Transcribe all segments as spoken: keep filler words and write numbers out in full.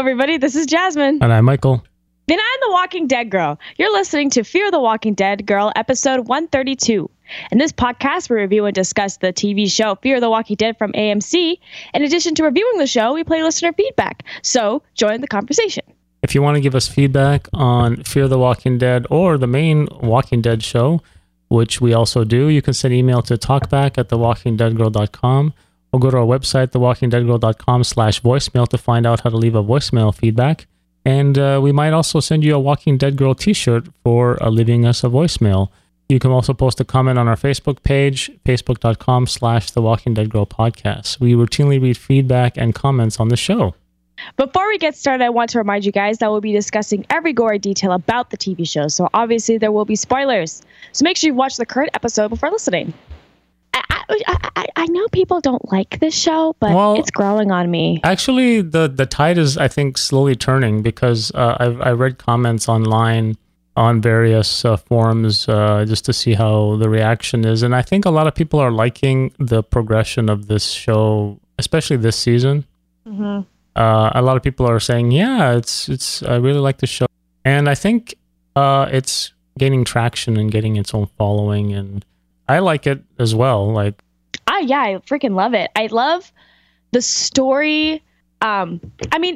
everybody. This is Jasmine. And I'm Michael. And I'm the Walking Dead Girl. You're listening to Fear the Walking Dead Girl, episode one thirty-two. In this podcast, we review and discuss the T V show Fear the Walking Dead from A M C. In addition to reviewing the show, we play listener feedback. So join the conversation. If you want to give us feedback on Fear the Walking Dead or the main Walking Dead show, which we also do, you can send email to talkback at the walking dead girl dot com or go to our website, the walking dead girl dot com slash voicemail to find out how to leave a voicemail feedback. And uh, we might also send you a Walking Dead Girl t-shirt for uh, leaving us a voicemail. You can also post a comment on our Facebook page, facebook.com slash the Walking Dead Girl podcast. We routinely read feedback and comments on the show. Before we get started, I want to remind you guys that we'll be discussing every gory detail about the T V show. So obviously there will be spoilers. So make sure you watch the current episode before listening. I, I, I, I know people don't like this show, but well, it's growing on me. Actually, the, the tide is, I think, slowly turning because uh, I've I read comments online on various uh, forums uh, just to see how the reaction is. And I think a lot of people are liking the progression of this show, especially this season. Mm-hmm. Uh, a lot of people are saying, yeah, it's it's. I really like the show. And I think uh, it's gaining traction and getting its own following. And I like it as well. Like, ah, yeah, I freaking love it. I love the story. Um, I mean,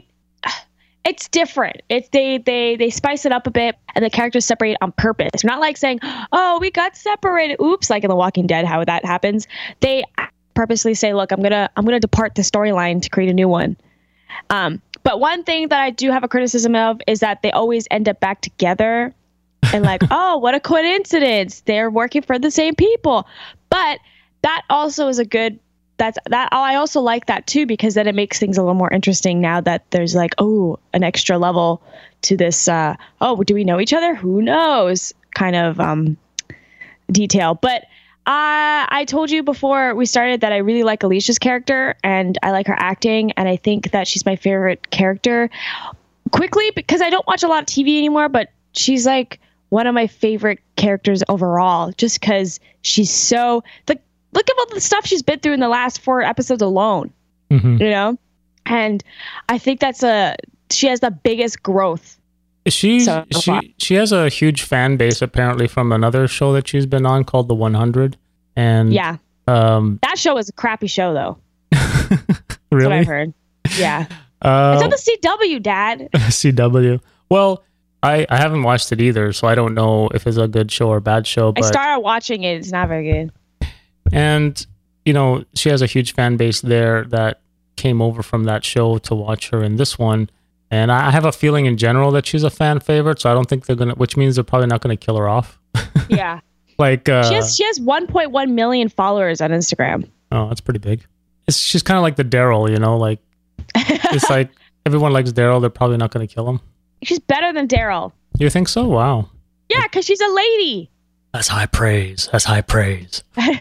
it's different. It's they they they spice it up a bit, and the characters separate on purpose. It's not like saying, "Oh, we got separated." Oops, like in The Walking Dead, how that happens. They purposely say, "Look, I'm gonna I'm gonna depart the storyline to create a new one." Um, but one thing that I do have a criticism of is that they always end up back together. And like, oh, what a coincidence. They're working for the same people. But that also is a good, that's that. Oh, I also like that too, because then it makes things a little more interesting now that there's like, oh, an extra level to this. Uh, oh, do we know each other? Who knows? Kind of um, detail. But uh, I told you before we started that I really like Alicia's character and I like her acting. And I think that she's my favorite character. Quickly, because I don't watch a lot of T V anymore, but she's like one of my favorite characters overall, just because she's so like, look at all the stuff she's been through in the last four episodes alone, mm-hmm. you know? And I think that's a, she has the biggest growth. She, so she, far. she has a huge fan base apparently from another show that she's been on called The one hundred. And yeah, um, that show is a crappy show though. Really? That's what I've heard. Yeah. Uh, it's on the C W, Dad. C W. Well, I, I haven't watched it either, so I don't know if it's a good show or a bad show. But, I started watching it. It's not very good. And, you know, she has a huge fan base there that came over from that show to watch her in this one. And I have a feeling in general that she's a fan favorite, so I don't think they're going to, which means they're probably not going to kill her off. Yeah. Like, uh, she has, she has one point one million followers on Instagram. Oh, that's pretty big. It's, she's kind of like the Daryl, you know, like, it's like everyone likes Daryl. They're probably not going to kill him. She's better than Daryl. You think so? Wow. Yeah, because she's a lady. That's high praise. That's high praise.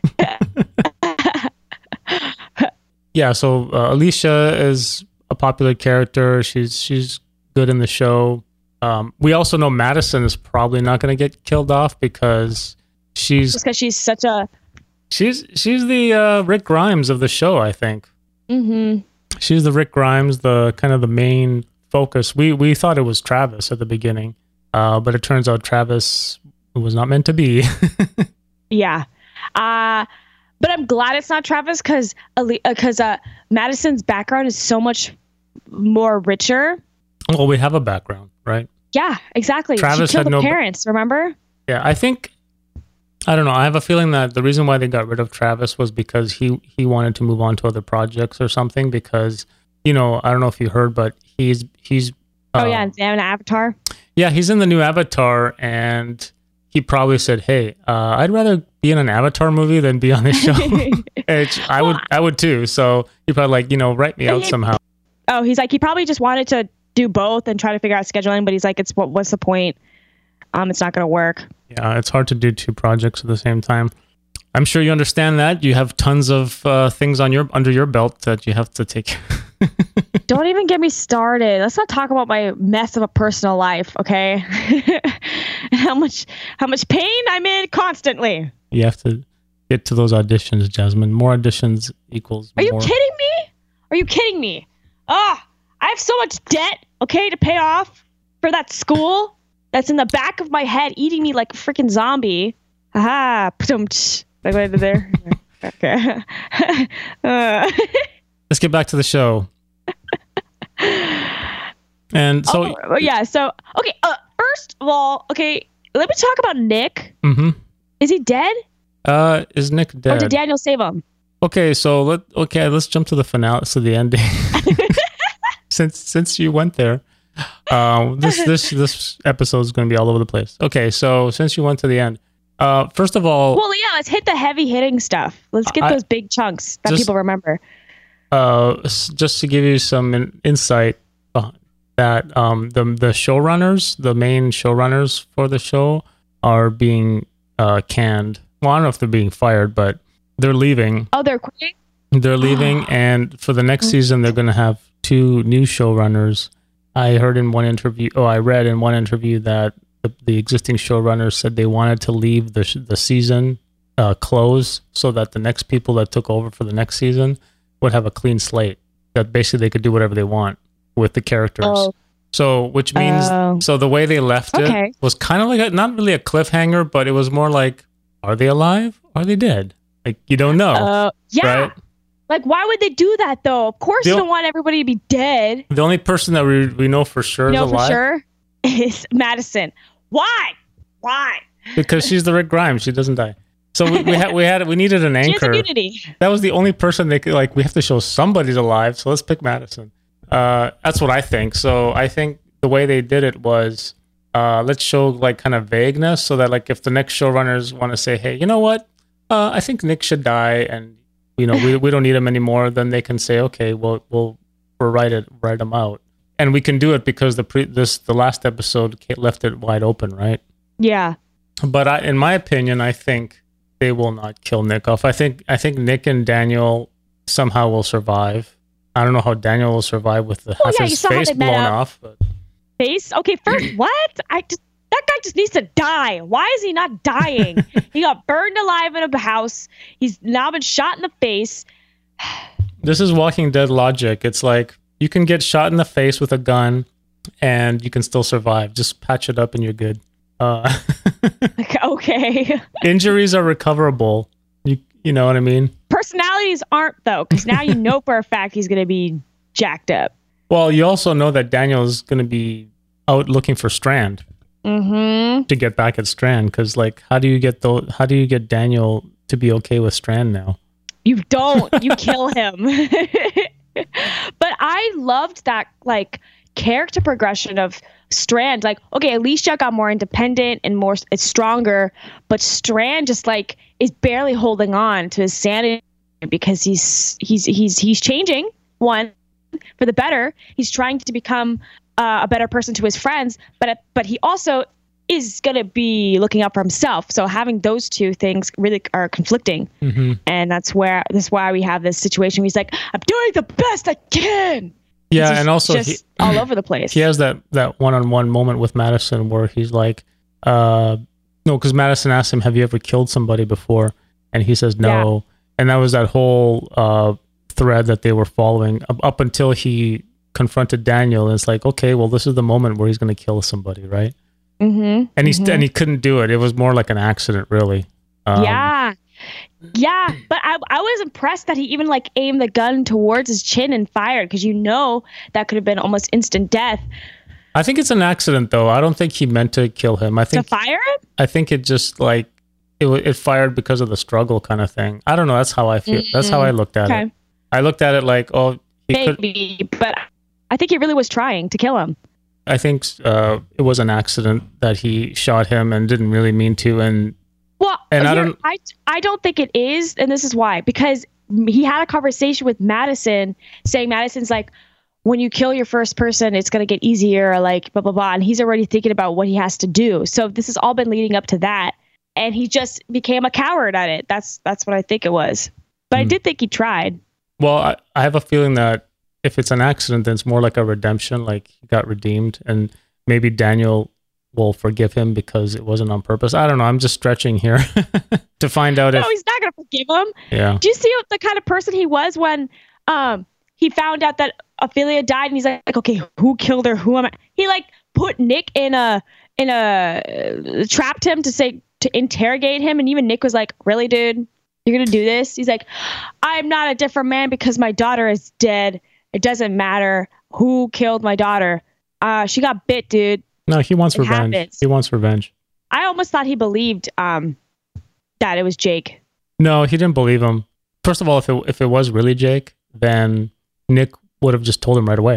Yeah, so uh, Alicia is a popular character. She's she's good in the show. Um, we also know Madison is probably not going to get killed off because she's just because she's such a she's she's the uh, Rick Grimes of the show. I think. Mm-hmm. She's the Rick Grimes, the kind of the main focus. We we thought it was Travis at the beginning, uh, but it turns out Travis was not meant to be. Yeah, uh, but I'm glad it's not Travis because because uh, Madison's background is so much more richer. Well, we have a background, right? Yeah, exactly. Travis she killed had the no parents. Remember? Yeah, I think. I don't know. I have a feeling that the reason why they got rid of Travis was because he, he wanted to move on to other projects or something. Because, you know, I don't know if you heard, but he's he's. Uh, oh yeah, they have an Avatar. Yeah, he's in the new Avatar, and he probably said, "Hey, uh, I'd rather be in an Avatar movie than be on this show." Which I would, I would too. So he probably like, you know, write me out somehow. Oh, he's like he probably just wanted to do both and try to figure out scheduling, but he's like, it's what what's the point? Um, it's not going to work. Yeah, it's hard to do two projects at the same time. I'm sure you understand that. You have tons of uh, things on your under your belt that you have to take. Don't even get me started. Let's not talk about my mess of a personal life, okay? how much how much pain I'm in constantly. You have to get to those auditions, Jasmine. More auditions equals Are more. you kidding me? Are you kidding me? Ah, I have so much debt. okay, to pay off for that school that's in the back of my head eating me like a freaking zombie. Haha. Like right there. Okay. uh. Let's get back to the show. And so, oh, yeah. So, okay. Uh, first of all, okay, let me talk about Nick. Mm-hmm. Is he dead? Uh, is Nick dead? Or did Daniel save him? Okay, so let okay, let's jump to the finale, to the ending. since since you went there, um, this this this episode is going to be all over the place. Okay, so since you went to the end, uh, first of all, well, yeah, let's hit the heavy hitting stuff. Let's get I, those big chunks that just, people remember. Uh, just to give you some in, insight, uh, that um the the showrunners, the main showrunners for the show, are being uh canned. Well, I don't know if they're being fired, but they're leaving. Oh, they're quitting? They're leaving, and for the next season, they're going to have two new showrunners. I heard in one interview, oh, I read in one interview that the, the existing showrunners said they wanted to leave the the season uh, close so that the next people that took over for the next season would have a clean slate. That basically they could do whatever they want with the characters. Oh. So, which means, uh, so the way they left okay. it was kind of like a, not really a cliffhanger, but it was more like, are they alive? Are they dead? Like, you don't know. Uh, yeah. Right? Like, why would they do that, though? Of course, the, you don't want everybody to be dead. The only person that we we know for sure you know is alive. for sure is Madison. Why? Why? Because she's the Rick Grimes. She doesn't die. So we, we had we had we needed an anchor. She has immunity. That was the only person they could, like, we have to show somebody's alive. So let's pick Madison. Uh, that's what I think. So I think the way they did it was, uh, let's show like kind of vagueness so that like if the next showrunners want to say, hey, you know what? Uh, I think Nick should die, and you know we we don't need him anymore. Then they can say, okay, well we'll we'll write it write him out, and we can do it because the pre this the last episode left it wide open, right? Yeah. But I, in my opinion, I think they will not kill Nick off. I think I think Nick and Daniel somehow will survive. I don't know how Daniel will survive with the well, half yeah, his face blown up. off. But. Face? Okay, first, what? I just. That guy just needs to die. Why is he not dying? He got burned alive in a house. He's now been shot in the face. This is Walking Dead logic. It's like you can get shot in the face with a gun and you can still survive. Just patch it up and you're good. Uh, okay. Injuries are recoverable. You you know what I mean? Personalities aren't, though, because now you know for a fact he's going to be jacked up. Well, you also know that Daniel's going to be out looking for Strand. Mm-hmm. To get back at Strand, because like, how do you get the how do you get Daniel to be okay with Strand now? You don't. You kill him. But I loved that like character progression of Strand. Like, okay, Alicia got more independent and more it's stronger, but Strand just like is barely holding on to his sanity because he's he's he's he's changing. One, for the better. He's trying to become Uh, a better person to his friends, but but he also is going to be looking out for himself. So having those two things really are conflicting. Mm-hmm. And that's where that's why we have this situation where he's like, I'm doing the best I can. Yeah, and also just he, all over the place. He has that that one-on-one moment with Madison where he's like, uh, no, because Madison asked him, have you ever killed somebody before? And he says no. Yeah. And that was that whole uh, thread that they were following up, up until he confronted Daniel, and it's like, okay, well, this is the moment where he's going to kill somebody, right? Mm-hmm. And he mm-hmm. and he couldn't do it. It was more like an accident, really. Um, yeah, yeah. But I I was impressed that he even like aimed the gun towards his chin and fired, because you know that could have been almost instant death. I think it's an accident, though. I don't think he meant to kill him. I think to fire it. I think it just like it it fired because of the struggle, kind of thing. I don't know. That's how I feel. Mm-hmm. That's how I looked at okay. it. I looked at it like, oh, he maybe, could, but. I think he really was trying to kill him. I think uh, it was an accident that he shot him and didn't really mean to. And well, and I here, don't, I, I don't think it is, and this is why. Because he had a conversation with Madison, saying Madison's like, when you kill your first person, it's gonna get easier, like blah blah blah. And he's already thinking about what he has to do. So this has all been leading up to that, and he just became a coward at it. That's that's what I think it was. But mm. I did think he tried. Well, I, I have a feeling that. If it's an accident, then it's more like a redemption, like he got redeemed, and maybe Daniel will forgive him because it wasn't on purpose. I don't know. I'm just stretching here to find out no, if... No, he's not going to forgive him. Yeah. Do you see the kind of person he was when um, he found out that Ophelia died, and he's like, like, okay, who killed her? Who am I? He like put Nick in a in a uh, trapped him to say to interrogate him, and even Nick was like, really, dude, you're gonna do this? He's like, I'm not a different man because my daughter is dead. It doesn't matter who killed my daughter. Uh, she got bit, dude. No, he wants It revenge. happens. He wants revenge. I almost thought he believed um that it was Jake. No, he didn't believe him. First of all, if it if it was really Jake, then Nick would have just told him right away.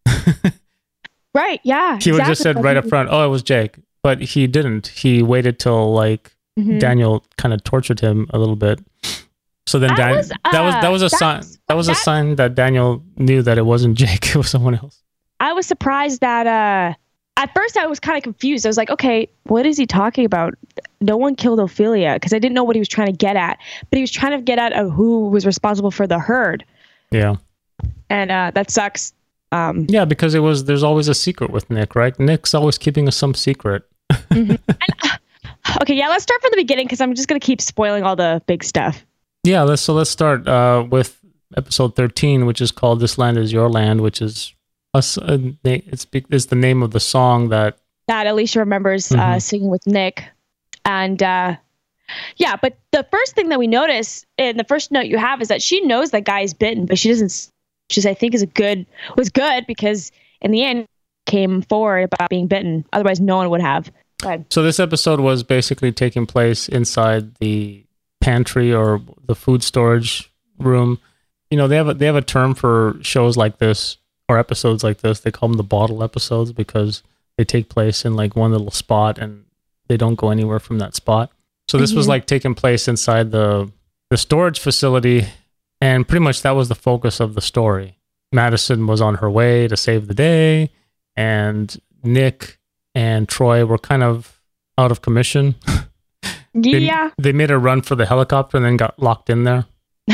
Right, yeah. He would have just exactly. said right up front, oh, it was Jake. But he didn't. He waited till like Mhm. Daniel kind of tortured him a little bit. So then That Dan- was, that was that uh, was a that sign was- that was a that- sign that Daniel knew that it wasn't Jake, it was someone else. I was surprised that uh at first I was kind of confused. I was like, okay, what is he talking about? No one killed Ophelia, because I didn't know what he was trying to get at. But he was trying to get at uh, who was responsible for the herd. Yeah. And uh, that sucks. Um, Yeah, because it was there's always a secret with Nick, right? Nick's always keeping us some secret. okay, yeah, let's start from the beginning, because I'm just going to keep spoiling all the big stuff. Yeah, let's so let's start uh, with episode thirteen, which is called "This Land Is Your Land," which is us. Uh, na- it's be- it's the name of the song that That Alicia remembers uh, Mhm. singing with Nick. And uh, yeah, but the first thing that we notice, and the first note you have, is that she knows that guy is bitten, but she doesn't, which is, I think, is a good, was good, because in the end, came forward about being bitten. Otherwise, no one would have. Go ahead. So this episode was basically taking place inside the pantry or the food storage room. You know, they have a, they have a term for shows like this or episodes like this. They call them the bottle episodes because they take place in like one little spot and they don't go anywhere from that spot. So this was Mhm. like taking place inside the the storage facility, and pretty much that was the focus of the story. Madison was on her way to save the day, and Nick and Troy were kind of out of commission. They, Yeah. they made a run for the helicopter and then got locked in there.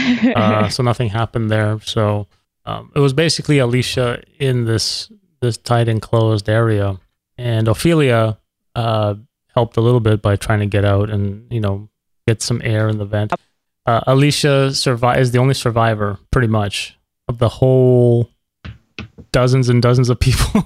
Uh, so nothing happened there. So um, it was basically Alicia in this this tight enclosed area, and Ophelia uh, helped a little bit by trying to get out and you know get some air in the vent. Uh, Alicia survive is the only survivor, pretty much, of the whole dozens and dozens of people.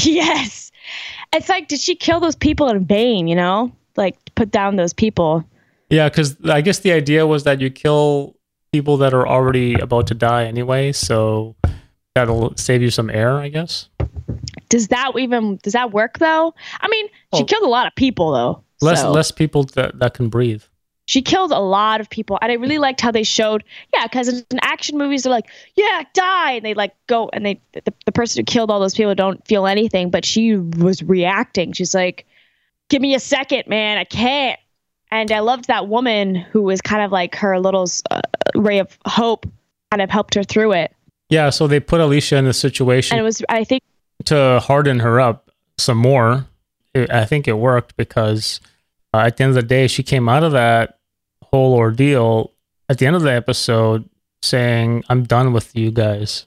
Yes. It's like, did she kill those people in vain, you know? Like, put down those people. Yeah, because I guess the idea was that you kill people that are already about to die anyway, so that'll save you some air, I guess. Does that even, does that work, though? I mean, she Oh. killed a lot of people, though. Less so. less people that, that can breathe. She killed a lot of people, and I really liked how they showed, yeah, because in action movies, they're like, yeah, die, and they like go, and they the, the person who killed all those people don't feel anything, but she was reacting. She's like, give me a second, man, I can't. And I loved that woman who was kind of like her little uh, ray of hope, kind of helped her through it. Yeah, so they put Alicia in a situation And it was, I think, to harden her up some more. It, I think it worked because uh, at the end of the day, she came out of that whole ordeal at the end of the episode saying, I'm done with you guys.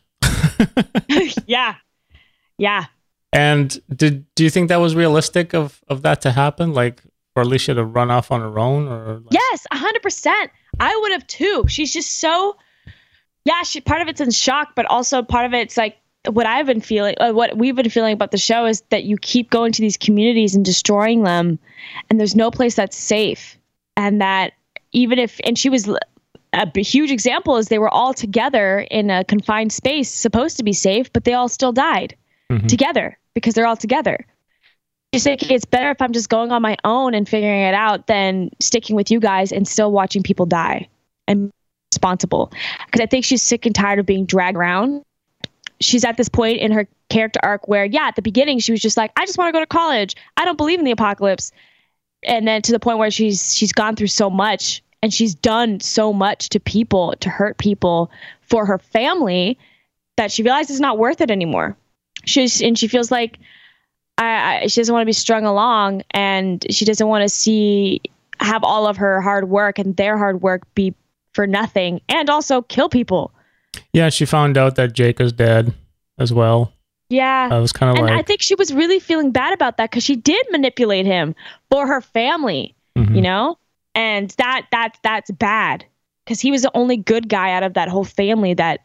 yeah, yeah. And did do you think that was realistic of, of that to happen? Like for Alicia to run off on her own? Or like- Yes, one hundred percent. I would have too. She's just so, yeah, she, part of it's in shock, but also part of it's like what I've been feeling, uh, what we've been feeling about the show is that you keep going to these communities and destroying them, and there's no place that's safe. And that even if, and she was, a b- huge example is they were all together in a confined space, supposed to be safe, but they all still died Mhm. together because they're all together. She's like, it's better if I'm just going on my own and figuring it out than sticking with you guys and still watching people die and responsible. Because I think she's sick and tired of being dragged around. She's at this point in her character arc where, yeah, at the beginning, she was just like, I just want to go to college. I don't believe in the apocalypse. And then to the point where she's she's gone through so much and she's done so much to people, to hurt people for her family, that she realizes it's not worth it anymore. She's and she feels like I, I, she doesn't want to be strung along, and she doesn't want to see have all of her hard work and their hard work be for nothing, and also kill people. Yeah, she found out that Jake is dead as well. Yeah. I was kind of And like, I think she was really feeling bad about that because she did manipulate him for her family, mhm. you know? And that that that's bad because he was the only good guy out of that whole family that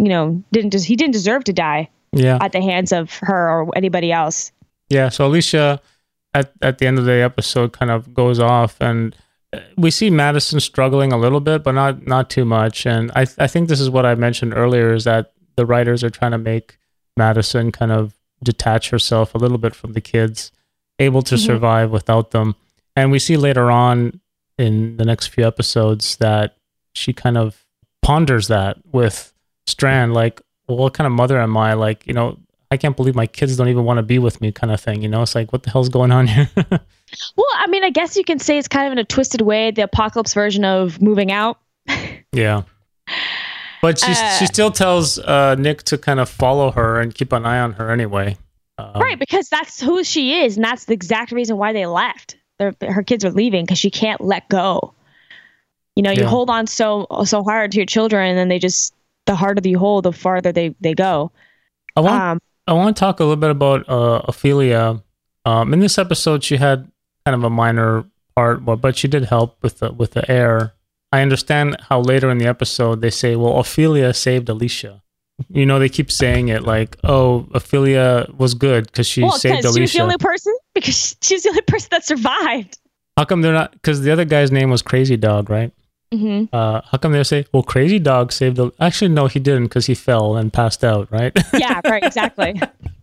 you know, didn't des- he didn't deserve to die Yeah. at the hands of her or anybody else. Yeah. So Alicia, at at the end of the episode, kind of goes off, and we see Madison struggling a little bit, but not not too much. And I I think this is what I mentioned earlier, is that the writers are trying to make Madison kind of detach herself a little bit from the kids, able to mm-hmm. survive without them. And we see later on in the next few episodes that she kind of ponders that with Strand, like, well, what kind of mother am I? Like, you know, I can't believe my kids don't even want to be with me, kind of thing. You know, it's like, what the hell's going on here? Well, I mean, I guess you can say it's kind of in a twisted way, the Apocalypse version of moving out. Yeah. But she uh, she still tells uh, Nick to kind of follow her and keep an eye on her anyway. Um, right, because that's who she is, and that's the exact reason why they left. They're, her kids are leaving because she can't let go. You know, you yeah. hold on so so hard to your children, and then they just, the harder you hold, the farther they, they go. I want um, I want to talk a little bit about uh, Ophelia. Um, in this episode, she had kind of a minor part, but, but she did help with the with the air. I understand how later in the episode they say, well, Ophelia saved Alicia. You know, they keep saying it like, oh, Ophelia was good because she well, saved Alicia. She was the only person, because she's the only person that survived. How come they're not? Because the other guy's name was Crazy Dog, right? Mm-hmm. Uh, how come they say, well, Crazy Dog saved the... Actually, no, he didn't, because he fell and passed out, right? Yeah, right, exactly.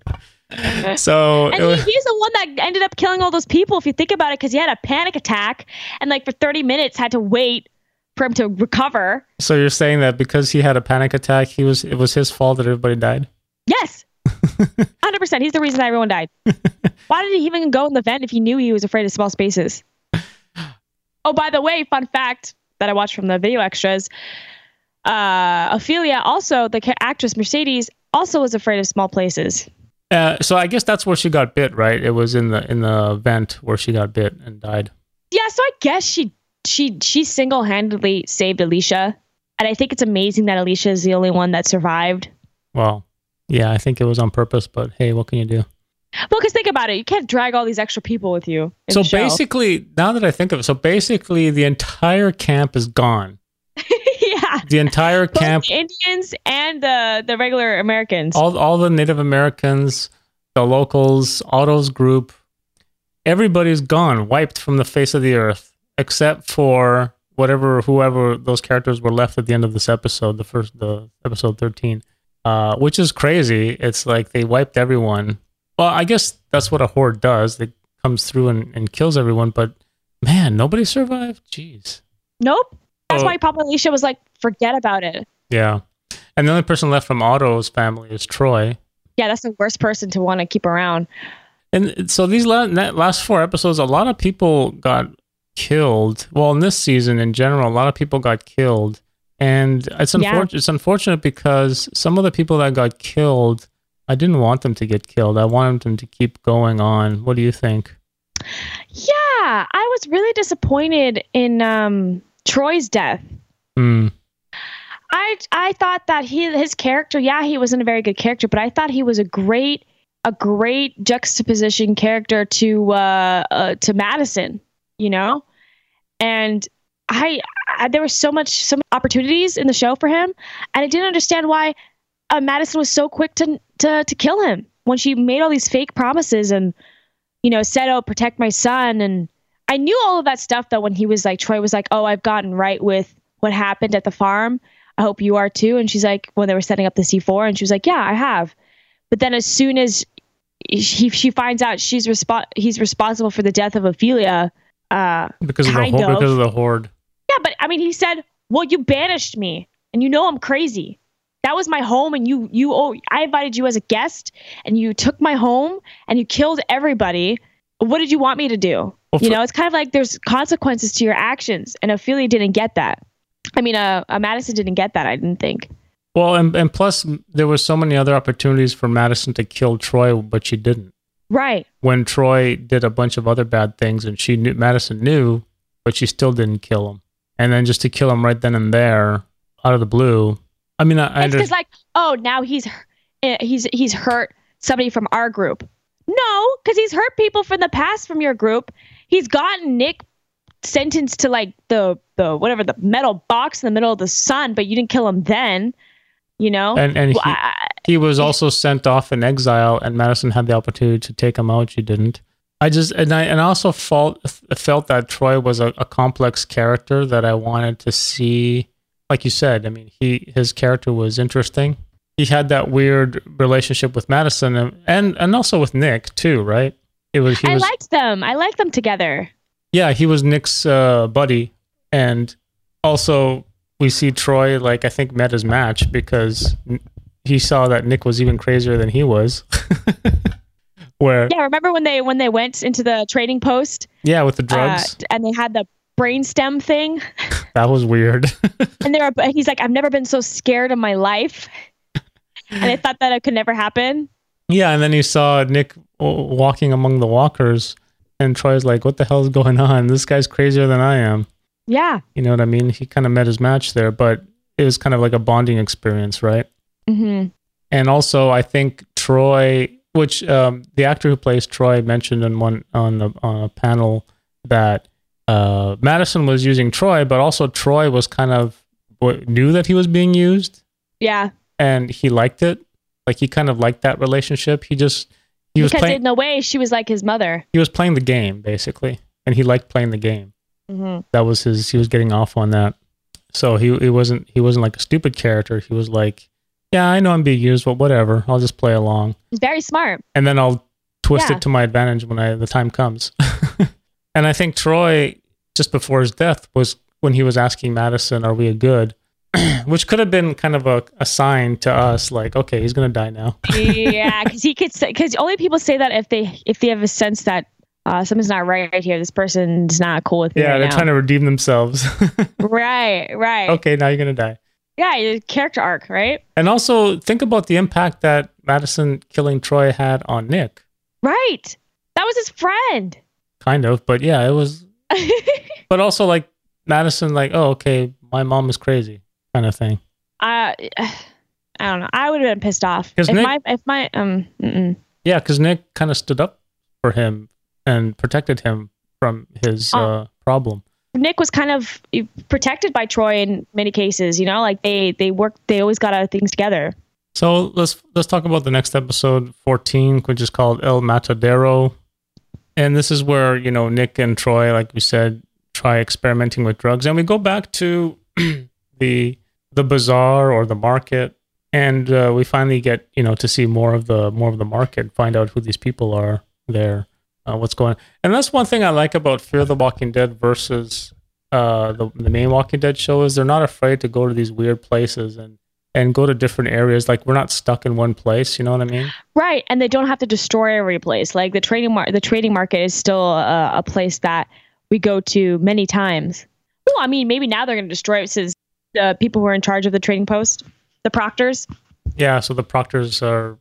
So and he, he's the one that ended up killing all those people, if you think about it, because he had a panic attack and like for thirty minutes had to wait for him to recover. So you're saying that because he had a panic attack, he was it was his fault that everybody died? Yes. one hundred percent. He's the reason that everyone died. Why did he even go in the vent if he knew he was afraid of small spaces? Oh, by the way, fun fact that I watched from the video extras, uh, Ophelia, also, the ca- actress Mercedes, also was afraid of small places. Uh, so I guess that's where she got bit, right? It was in the in the vent where she got bit and died. Yeah, so I guess she she she single-handedly saved Alicia, and I think it's amazing that Alicia is the only one that survived. Well, yeah, I think it was on purpose, but hey, what can you do? Well, because think about it, you can't drag all these extra people with you. In so the show. basically, now that I think of it, so basically the entire camp is gone. Yeah, the entire both camp, the Indians and the the regular Americans, all all the Native Americans, the locals, Otto's group, everybody's gone, wiped from the face of the earth, except for whatever whoever those characters were left at the end of this episode, the first the episode thirteen, uh, which is crazy. It's like they wiped everyone. Well, I guess that's what a horde does. It comes through and, and kills everyone, but man, nobody survived. Jeez. Nope. That's oh. why Papa Alicia was like, forget about it. Yeah. And the only person left from Otto's family is Troy. Yeah, that's the worst person to want to keep around. And so these last, last four episodes, a lot of people got killed. Well, in this season in general, a lot of people got killed. And it's, unfor- yeah. it's unfortunate because some of the people that got killed, I didn't want them to get killed. I wanted them to keep going on. What do you think? Yeah, I was really disappointed in um, Troy's death. Mm. I I thought that he his character, yeah, he wasn't a very good character, but I thought he was a great a great juxtaposition character to uh, uh to Madison, you know, and I, I there was so much some opportunities in the show for him, and I didn't understand why uh, Madison was so quick to to to kill him when she made all these fake promises and, you know, said, "Oh, protect my son." And I knew all of that stuff that when he was like, Troy was like, "Oh, I've gotten right with what happened at the farm. I hope you are too." And she's like, when they were setting up the C four, and she was like, "Yeah, I have." But then as soon as he, she finds out she's respo- he's responsible for the death of Ophelia, uh, because of the horde, of, because of the horde. Yeah, but I mean, he said, "Well, you banished me, and you know I'm crazy. That was my home, and you you oh, I invited you as a guest, and you took my home, and you killed everybody. What did you want me to do?" Well, you know, it's kind of like there's consequences to your actions, and Ophelia didn't get that. I mean, uh, uh, Madison didn't get that, I didn't think. Well, and, and plus, there were so many other opportunities for Madison to kill Troy, but she didn't. Right. When Troy did a bunch of other bad things, and she knew, Madison knew, but she still didn't kill him. And then just to kill him right then and there, out of the blue. I mean, I, I it's because, like, oh, now he's he's he's hurt somebody from our group. No, because he's hurt people from the past from your group. He's gotten Nick sentenced to like the the whatever the metal box in the middle of the sun, but you didn't kill him then. you know? And and Well, he, I- he was also sent off in exile, and Madison had the opportunity to take him out. She didn't. I just and I and I also felt felt that Troy was a, a complex character that I wanted to see. Like you said, I mean, he his character was interesting. He had that weird relationship with Madison, and and, and also with Nick too, right? It was. He I was, liked them. I liked them together. Yeah, he was Nick's uh, buddy, and also we see Troy, like, I think met his match because he saw that Nick was even crazier than he was. Where Yeah, remember when they when they went into the trading post? Yeah, with the drugs. Uh, and they had the brainstem thing. That was weird. And they were he's like, I've never been so scared in my life. And I thought that it could never happen. Yeah, and then he saw Nick w- walking among the walkers, and Troy's like, what the hell is going on? This guy's crazier than I am. Yeah. You know what I mean? He kind of met his match there, but it was kind of like a bonding experience, right? Mm-hmm. And also, I think Troy, which um, the actor who plays Troy mentioned in one on a, on a panel that uh, Madison was using Troy, but also Troy was kind of knew that he was being used. Yeah. And he liked it. Like, he kind of liked that relationship. He just he was because playing. in a way, she was like his mother. He was playing the game basically, and he liked playing the game. Mm-hmm. That was his. He was getting off on that. So he he wasn't he wasn't like a stupid character. He was like, yeah, I know I'm being used, but whatever. I'll just play along. He's very smart. And then I'll twist Yeah. it to my advantage when I the time comes. And I think Troy, just before his death, was when he was asking Madison, "Are we a good?" Which could have been kind of a, a sign to us, like, okay, he's gonna die now. Yeah, because he could say, because only people say that if they if they have a sense that uh, something's not right here. This person's not cool with me. Yeah, right they're now. trying to redeem themselves. Right, right. Okay, now you're gonna die. Yeah, your character arc, right? And also think about the impact that Madison killing Troy had on Nick. Right. That was his friend. Kind of, but yeah, it was. But also, like, Madison, like, oh, okay, my mom is crazy, kind of thing. Uh, I don't know. I would have been pissed off 'Cause if Nick- my if my um. Mm-mm. Yeah, because Nick kind of stood up for him and protected him from his Oh. uh, problem. Nick was kind of protected by Troy in many cases. You know, like they they worked. They always got out of things together. So let's let's talk about the next episode, fourteen, which is called El Matadero. And this is where, you know, Nick and Troy, like we said, try experimenting with drugs. And we go back to the the bazaar or the market, and uh, we finally get, you know, to see more of the more of the market, find out who these people are there, uh, what's going on. And that's one thing I like about Fear the Walking Dead versus uh, the the main Walking Dead show, is they're not afraid to go to these weird places and and go to different areas. Like, we're not stuck in one place. You know what I mean? Right, and they don't have to destroy every place. Like the trading mar- the trading market is still a, a place that we go to many times. Well, I mean, maybe now they're going to destroy it since the people who are in charge of the trading post, the proctors. Yeah. So the proctors are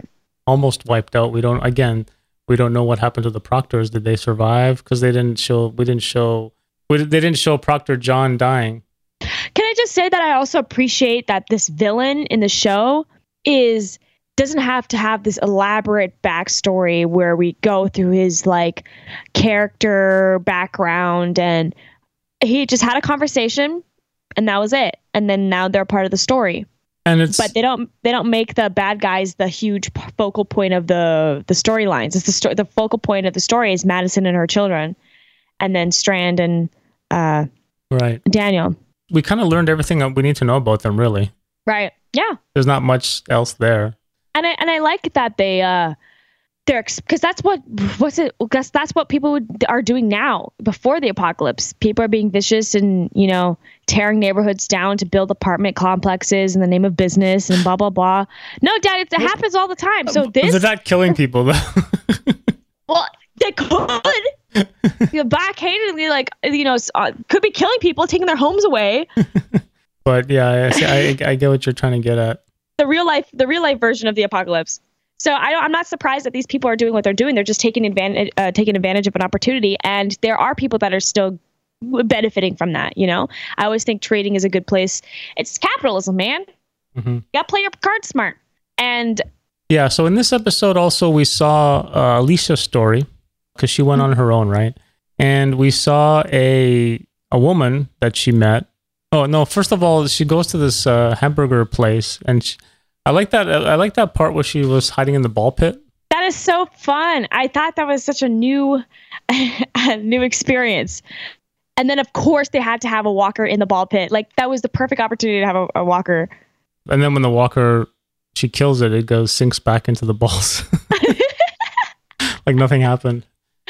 almost wiped out. We don't. Again, we don't know what happened to the proctors. Did they survive? Because they didn't show. We didn't show. We, they didn't show Proctor John dying. Can I just say that I also appreciate that this villain in the show is doesn't have to have this elaborate backstory where we go through his like character background, and he just had a conversation and that was it. And then now they're part of the story. And it's But they don't they don't make the bad guys the huge p- focal point of the the storylines. It's the sto- the focal point of the story is Madison and her children, and then Strand and uh, right. Daniel. We kind of learned everything that we need to know about them. Really, Right. Yeah. there's not much else there. And I and I like that they uh they're because that's what what's it that's that's what people would, are doing now before the apocalypse. People are being vicious and, you know, tearing neighborhoods down to build apartment complexes in the name of business and blah blah blah. No, Dad, it happens all the time. So They're this not killing people though. well they could you know, backhandedly like you know uh, could be killing people, taking their homes away. But yeah, I, see- I I get what you're trying to get at. The real life the real life version of the apocalypse. So I don't, I'm not surprised that these people are doing what they're doing. They're just taking advantage uh, taking advantage of an opportunity, and there are people that are still benefiting from that. You know, I always think trading is a good place. It's capitalism, man. hmm You got to play your cards smart. And Yeah. So in this episode, also we saw uh, Alicia's story because she went on her own, right? And we saw a a woman that she met Oh no! First of all, she goes to this uh, hamburger place, and she, I like that. I like that part where she was hiding in the ball pit. That is so fun. I thought that was such a new, a new experience. And then, of course, they had to have a walker in the ball pit. Like that was the perfect opportunity to have a, a walker. And then when the walker, she kills it, it goes sinks back into the balls, like nothing happened.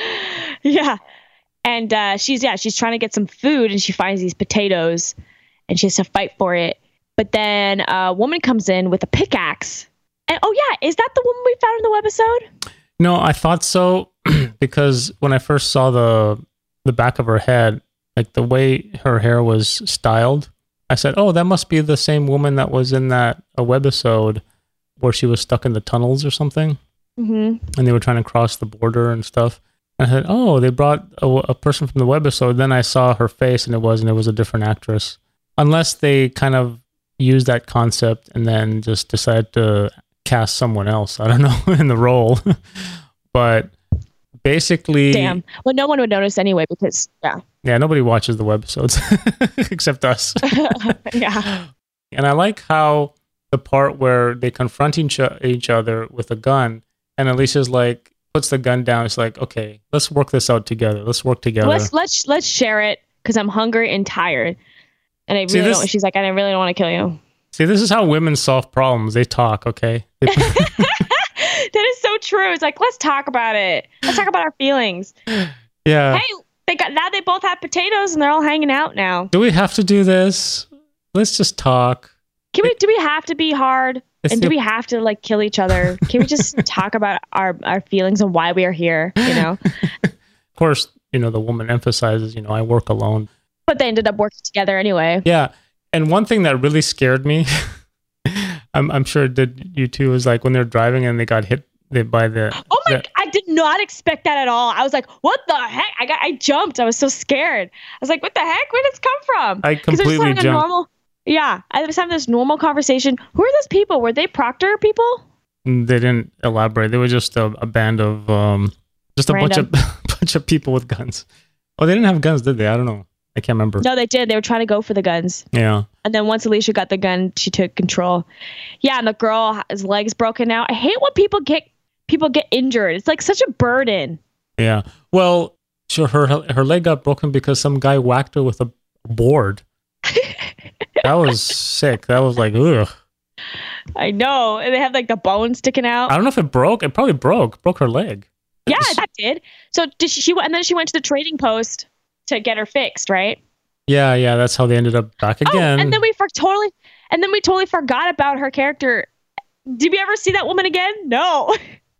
Yeah, and uh, she's yeah she's trying to get some food, and she finds these potatoes, and she has to fight for it. But then a woman comes in with a pickaxe. And oh yeah, is that the woman we found in the webisode? No, I thought so because when I first saw the the back of her head, like the way her hair was styled, I said, "Oh, that must be the same woman that was in that a webisode where she was stuck in the tunnels or something, mm-hmm. and they were trying to cross the border and stuff." And I said, "Oh, they brought a, a person from the webisode." Then I saw her face, and it wasn't. It was a different actress, unless they kind of used that concept and then just decided to cast someone else, I don't know, in the role. But basically, damn, well, no one would notice anyway because yeah yeah nobody watches the webisodes except us. Yeah. And I like how the part where they confront each, each other with a gun, and Alicia's like puts the gun down. It's like, okay, let's work this out together, let's work together, let's let's let's share it because I'm hungry and tired, and I really See, this, don't she's like, I really don't want to kill you. See, this is how women solve problems. They talk, okay? They that is so true. It's like, let's talk about it. Let's talk about our feelings. Yeah. Hey, they got now they both have potatoes and they're all hanging out now. Do we have to do this? Let's just talk. Can we do we have to be hard? It's and the, do we have to like kill each other? Can we just talk about our, our feelings and why we are here, you know? Of course, you know, the woman emphasizes, you know, I work alone. But they ended up working together anyway. Yeah. And one thing that really scared me, I'm, I'm sure it did you too, is like when they're driving and they got hit by the... Oh my, the, I did not expect that at all. I was like, what the heck? I got, I jumped. I was so scared. I was like, what the heck? Where did this come from? I completely just jumped. Normal, yeah, I was having this normal conversation. Who are those people? Were they Proctor people? They didn't elaborate. They were just a, a band of, um, just a Random. bunch of bunch of people with guns. Oh, they didn't have guns, did they? I don't know. I can't remember. No, they did. They were trying to go for the guns. Yeah. And then once Alicia got the gun, she took control. Yeah, and the girl, his legs broken out. I hate when people get people get injured. It's like such a burden. Yeah. Well, sure, her her leg got broken because some guy whacked her with a board. That was sick. That was like, ugh. I know. And they have like the bone sticking out. I don't know if it broke. It probably broke. Broke her leg. Yeah, that did. So did she, she and then she went to the trading post to get her fixed, right? Yeah, yeah, that's how they ended up back again. Oh, and then we for totally, and then we totally forgot about her character. Did we ever see that woman again? No.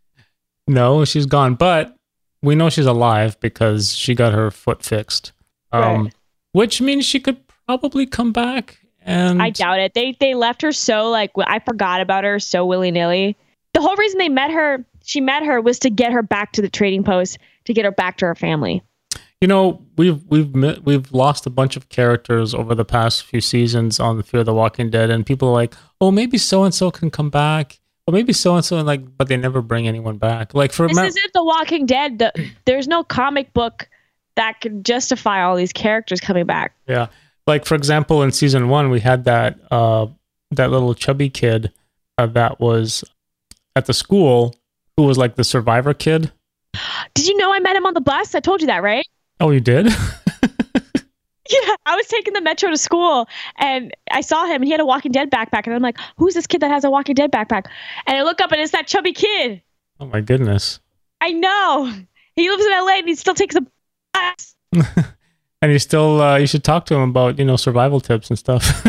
No, she's gone. But we know she's alive because she got her foot fixed, um, right. Which means she could probably come back. And I doubt it. They they left her so like I forgot about her so willy nilly. The whole reason they met her, she met her, was to get her back to the trading post, to get her back to her family. You know, we've we've we've lost a bunch of characters over the past few seasons on Fear the Walking Dead, and people are like, "Oh, maybe so and so can come back, or maybe so and so," and like, but they never bring anyone back. Like for this ma- isn't The Walking Dead. The, there's no comic book that could justify all these characters coming back. Yeah, like for example, in season one, we had that uh, that little chubby kid uh, that was at the school who was like the survivor kid. Did you know I met him on the bus? I told you that, right? Oh, you did? Yeah, I was taking the metro to school and I saw him and he had a Walking Dead backpack. And I'm like, who's this kid that has a Walking Dead backpack? And I look up and it's that chubby kid. Oh, my goodness. I know. He lives in L A and he still takes a bus. And you still, uh, you should talk to him about, you know, survival tips and stuff.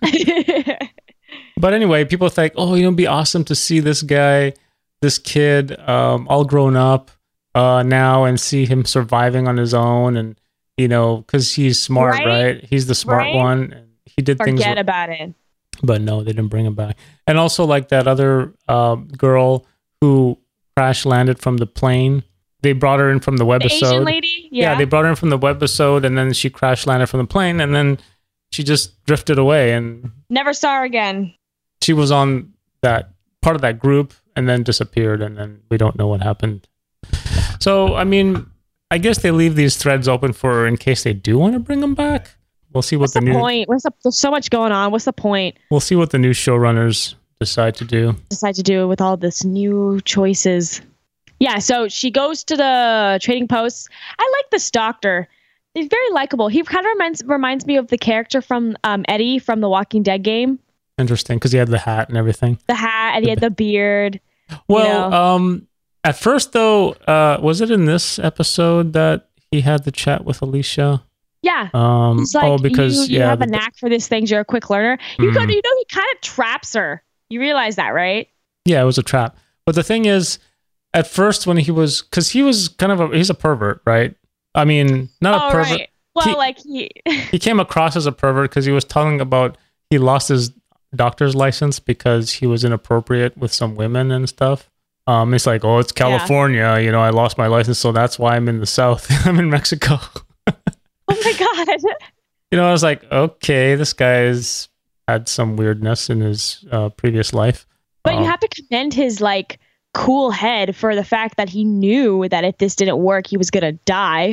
But anyway, people think, oh, you know, it'd be awesome to see this guy, this kid, um, all grown up. Uh, now and see him surviving on his own, and you know, because he's smart, right? right? He's the smart right? one, and he did Forget things. Forget about it. But no, they didn't bring him back. And also, like that other uh, girl who crash landed from the plane, they brought her in from the webisode. The Asian lady, yeah. yeah, they brought her in from the webisode, and then she crash landed from the plane, and then she just drifted away, and never saw her again. She was on that part of that group, and then disappeared, and then we don't know what happened. So, I mean, I guess they leave these threads open for in case they do want to bring them back. we'll see what What's the, the new point? What's the, there's so much going on. What's the point? we'll see what the new showrunners decide to do. Decide to do with all this new choices. Yeah, so she goes to the trading post. I like this doctor. He's very likable. He kind of reminds reminds me of the character from um, Eddie from the Walking Dead game. Interesting, because he had the hat and everything. The hat, and he had the beard. Well, you know. um, at first though, uh, was it in this episode that he had the chat with Alicia? Yeah. Um, It's like, oh, because you, you yeah, have the, a knack for this thing. You're a quick learner. You Mhm. go, you know, he kind of traps her. You realize that, right? yeah, it was a trap. But the thing is, at first when he was, because he was kind of a, he's a pervert, right? I mean, not a Oh, pervert. right. Well, He- like he. He came across as a pervert because he was telling about he lost his doctor's license because he was inappropriate with some women and stuff. Um, it's like, oh, it's California, you know, I lost my license, so that's why I'm in the South. I'm in Mexico. Oh my god. You know, I was like, okay, this guy's had some weirdness in his uh, previous life. But Um, you have to commend his like cool head for the fact that he knew that if this didn't work, he was gonna die,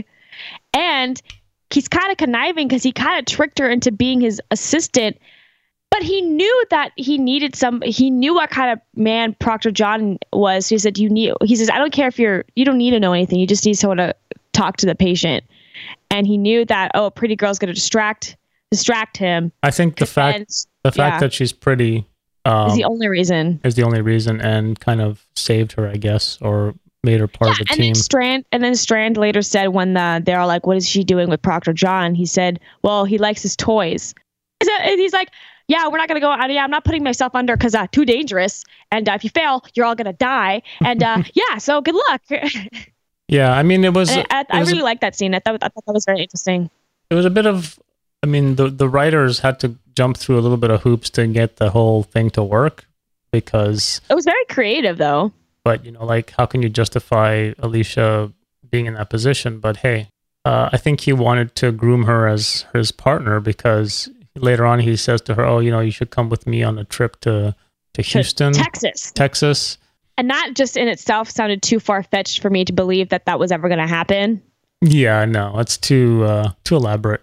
and he's kind of conniving because he kind of tricked her into being his assistant. But he knew that he needed some. He knew what kind of man Proctor John was. So he said, "You need." He says, "I don't care if you're. You don't need to know anything. You just need someone to talk to the patient." And he knew that oh, a pretty girl's gonna distract distract him. I think the fact And the fact yeah. that she's pretty um, is the only reason. is the only reason, and kind of saved her, I guess, or made her part Yeah, of the and team. then Strand and then Strand later said when the, they're all like, "What is she doing with Proctor John?" He said, "Well, he likes his toys." And he's like, "Yeah, we're not gonna go. uh, Yeah, I'm not putting myself under because uh, too dangerous. And uh, if you fail, you're all gonna die. And uh, yeah, so good luck." Yeah, I mean, it was. And I, it I was really a, like that scene. I thought, I thought that was very interesting. it was a bit of. I mean, the the writers had to jump through a little bit of hoops to get the whole thing to work, because. It was very creative, though. But you know, like, how can you justify Alicia being in that position? But hey, uh, I think he wanted to groom her as his partner, because later on he says to her, "Oh, you know, you should come with me on a trip to to Houston, Texas. Texas." And that just in itself sounded too far fetched for me to believe that that was ever going to happen. Yeah, no, it's too uh, too elaborate.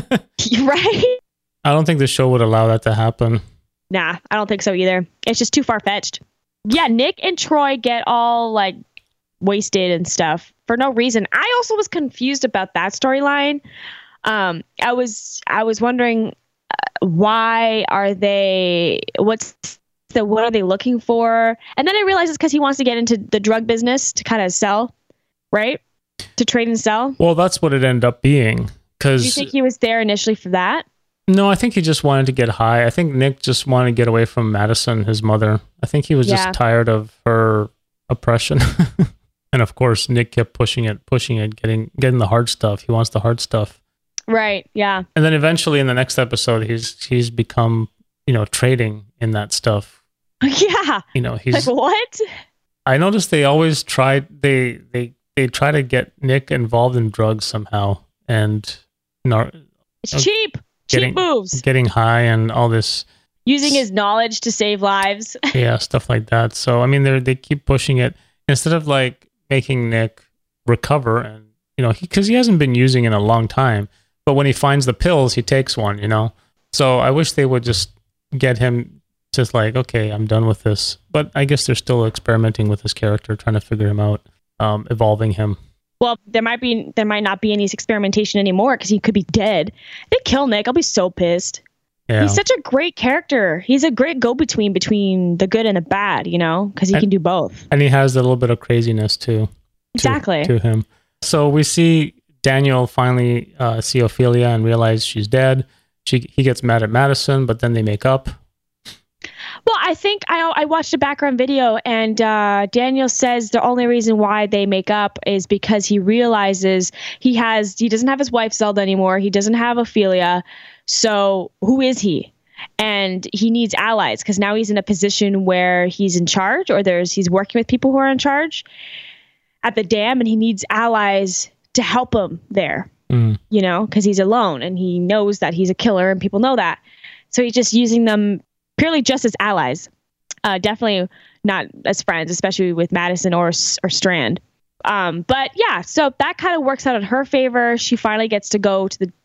Right? I don't think the show would allow that to happen. Nah, I don't think so either. It's just too far fetched. Yeah, Nick and Troy get all like wasted and stuff for no reason. I also was confused about that storyline. Um, I was I was wondering uh, why are they? What's the what are they looking for? And then I realized it's because he wants to get into the drug business to kind of sell, right? To trade and sell. Well, that's what it ended up being. Do you Because think he was there initially for that? no, I think he just wanted to get high. I think Nick just wanted to get away from Madison, his mother. I think he was Yeah. just tired of her oppression. And of course, Nick kept pushing it, pushing it, getting getting the hard stuff. He wants the hard stuff. Right. Yeah. And then eventually in the next episode, he's he's become, you know, trading in that stuff. Yeah. You know, he's Like what? I noticed they always try they they they try to get Nick involved in drugs somehow, and nar- It's Okay. cheap. Getting- Cheap moves. getting high and all this, Using his knowledge to save lives. yeah, stuff like that. So I mean, they they keep pushing it instead of like making Nick recover, and you know, because he, he hasn't been using in a long time. But when he finds the pills, he takes one. You know, so I wish they would just get him just like, okay, I'm done with this. But I guess they're still experimenting with his character, trying to figure him out, um, evolving him. Well, there might be there might not be any experimentation anymore because he could be dead. They kill Nick. I'll be so pissed. Yeah. He's such a great character. He's a great go-between between the good and the bad, you know, because he And- can do both. And he has a little bit of craziness too. to- Exactly. To, him. So we see Daniel finally uh, see Ophelia and realize she's dead. She he gets mad at Madison, but then they make up. Well, I think I I watched a background video, and uh, Daniel says the only reason why they make up is because he realizes he has he doesn't have his wife Zelda anymore. He doesn't have Ophelia. So who is he? And he needs allies because now he's in a position where he's in charge, or there's he's working with people who are in charge at the dam, and he needs allies to help him there. Mm. You know, because he's alone and he knows that he's a killer, and people know that. So he's just using them purely just as allies, uh, definitely not as friends, especially with Madison or or Strand. Um, but yeah, so that kind of works out in her favor. She finally gets to go to the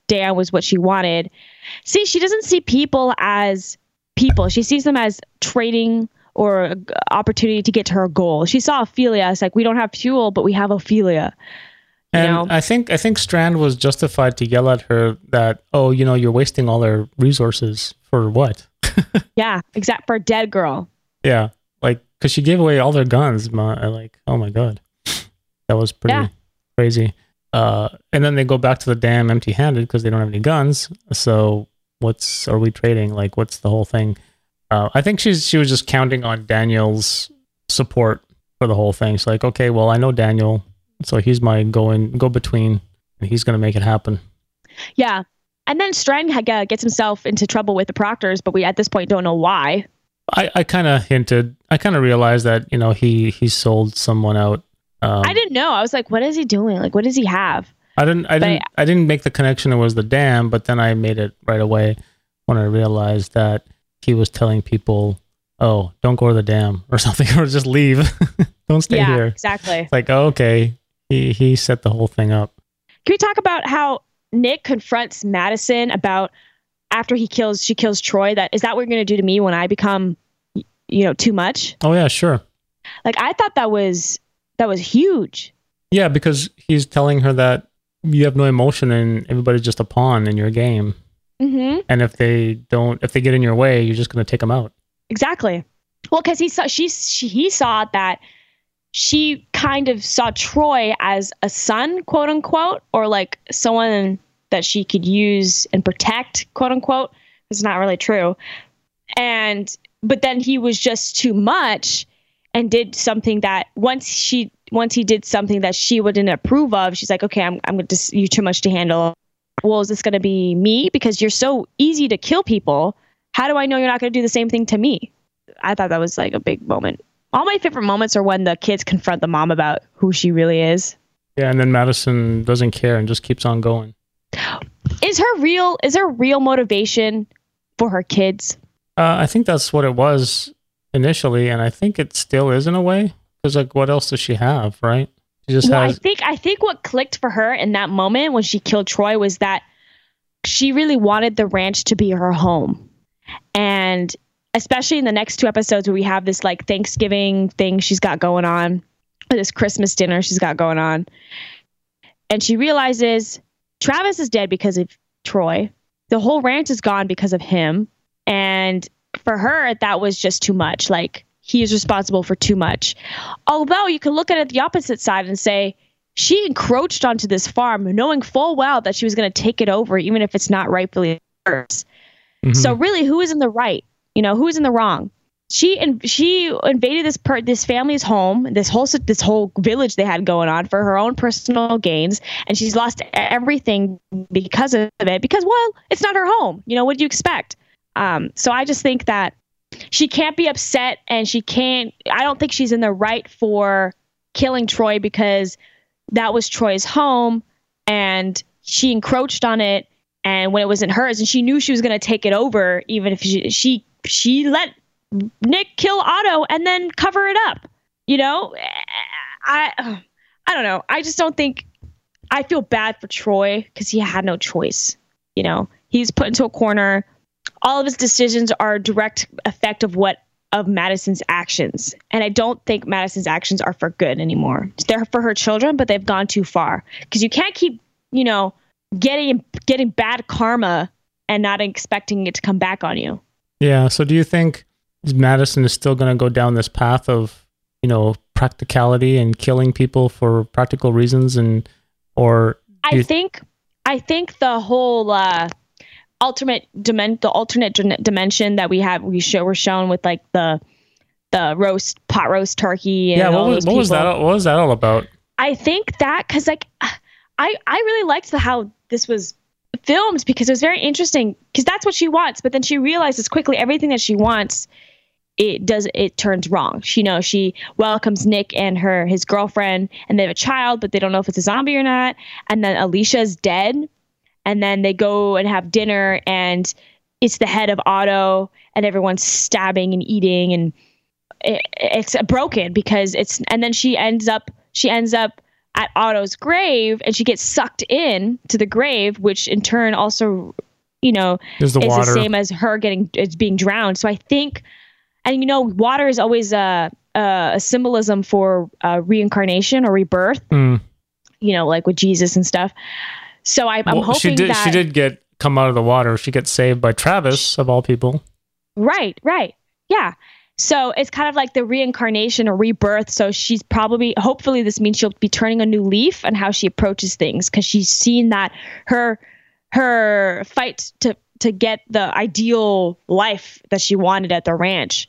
Dan was what she wanted. See, she doesn't see people as people. She sees them as trading or a g- opportunity to get to her goal. She saw Ophelia. It's like, we don't have fuel, but we have Ophelia. You And know? I think I think Strand was justified to yell at her that, oh, you know, you're wasting all our resources for what? Yeah, except for a dead girl. Yeah, like because she gave away all their guns. My, like, oh my god, that was pretty Yeah. crazy. Uh, and then they go back to the dam empty-handed because they don't have any guns. So what's are we trading? Like, what's the whole thing? Uh, I think she's she was just counting on Daniel's support for the whole thing. She's like, okay, well, I know Daniel, so he's my go in go between, and he's gonna make it happen. Yeah. And then Strand uh, gets himself into trouble with the Proctors, but we at this point don't know why. I, I kind of hinted. I kind of realized that you know he he sold someone out. Um, I didn't know. I was like, what is he doing? Like, what does he have? I didn't. I But didn't. I didn't make the connection. It was the dam, but then I made it right away when I realized that he was telling people, "Oh, don't go to the dam" or something, or just leave. Don't stay yeah, here. exactly. It's like, oh, okay, he he set the whole thing up. Can we talk about how Nick confronts Madison about after he kills, she kills Troy? That is that what you're going to do to me when I become, y- you know, too much? Oh yeah, sure. Like, I thought that was that was huge. Yeah, because he's telling her that you have no emotion and everybody's just a pawn in your game. Mm-hmm. And if they don't, if they get in your way, you're just going to take them out. Exactly. Well, because he saw she, she he saw that she kind of saw Troy as a son, quote unquote, or like someone that she could use and protect, quote unquote. It's not really true. And but then he was just too much and did something that once she once he did something that she wouldn't approve of, she's like, okay, I'm I'm gonna just you too much to handle. Well, is this gonna be me? Because you're so easy to kill people. How do I know you're not gonna do the same thing to me? I thought that was like a big moment. All my favorite moments are when the kids confront the mom about who she really is. Yeah, and then Madison doesn't care and just keeps on going. Is her real is her real motivation for her kids? Uh, I think that's what it was initially, and I think it still is in a way. Because like, what else does she have, right? She just Well, has. I think I think what clicked for her in that moment when she killed Troy was that she really wanted the ranch to be her home. And especially in the next two episodes where we have this like Thanksgiving thing she's got going on, or this Christmas dinner she's got going on. And she realizes Travis is dead because of Troy. The whole ranch is gone because of him. And for her, that was just too much. Like, he is responsible for too much. Although you can look at it the opposite side and say, she encroached onto this farm knowing full well that she was going to take it over, even if it's not rightfully hers. Mhm. So really, who is in the right? You know, who is in the wrong? She in, she invaded this per, this family's home, this whole this whole village they had going on for her own personal gains, and she's lost everything because of it. Because, well, it's not her home. You know, what do you expect? Um, so I just think that she can't be upset, and she can't. I don't think she's in the right for killing Troy because that was Troy's home, and she encroached on it, and when it wasn't hers, and she knew she was going to take it over, even if she she she let Nick kill Otto and then cover it up. You know, I I don't know. I just don't think. I feel bad for Troy because he had no choice. You know, he's put into a corner. All of his decisions are a direct effect of what of Madison's actions. And I don't think Madison's actions are for good anymore. They're for her children, but they've gone too far. Because you can't keep, you know, getting getting bad karma and not expecting it to come back on you. Yeah. So do you think Madison is still going to go down this path of, you know, practicality and killing people for practical reasons, and or I you- think I think the whole uh alternate dimen- the alternate d- dimension that we have we show we're shown with like the the roast pot roast turkey and yeah, all what was those what was people. that? What was that all about? I think that because like I I really liked the how this was filmed because it was very interesting because that's what she wants, but then she realizes quickly everything that she wants it does it turns wrong. She knows she welcomes Nick and her his girlfriend and they have a child, but they don't know if it's a zombie or not. And then Alicia's dead. And then they go and have dinner and it's the head of Otto and everyone's stabbing and eating and it, it's broken because it's and then she ends up she ends up at Otto's grave, and she gets sucked in to the grave, which in turn also, you know, There's the is water. the same as her getting is being drowned. So I think, and you know, water is always a a, a symbolism for uh, reincarnation or rebirth. Mm. You know, like with Jesus and stuff. So I, I'm well, hoping she did. that She did get come out of the water. She gets saved by Travis of all people. Right, right, yeah. So it's kind of like the reincarnation or rebirth. So she's probably, hopefully this means she'll be turning a new leaf on how she approaches things, because she's seen that her her fight to to get the ideal life that she wanted at the ranch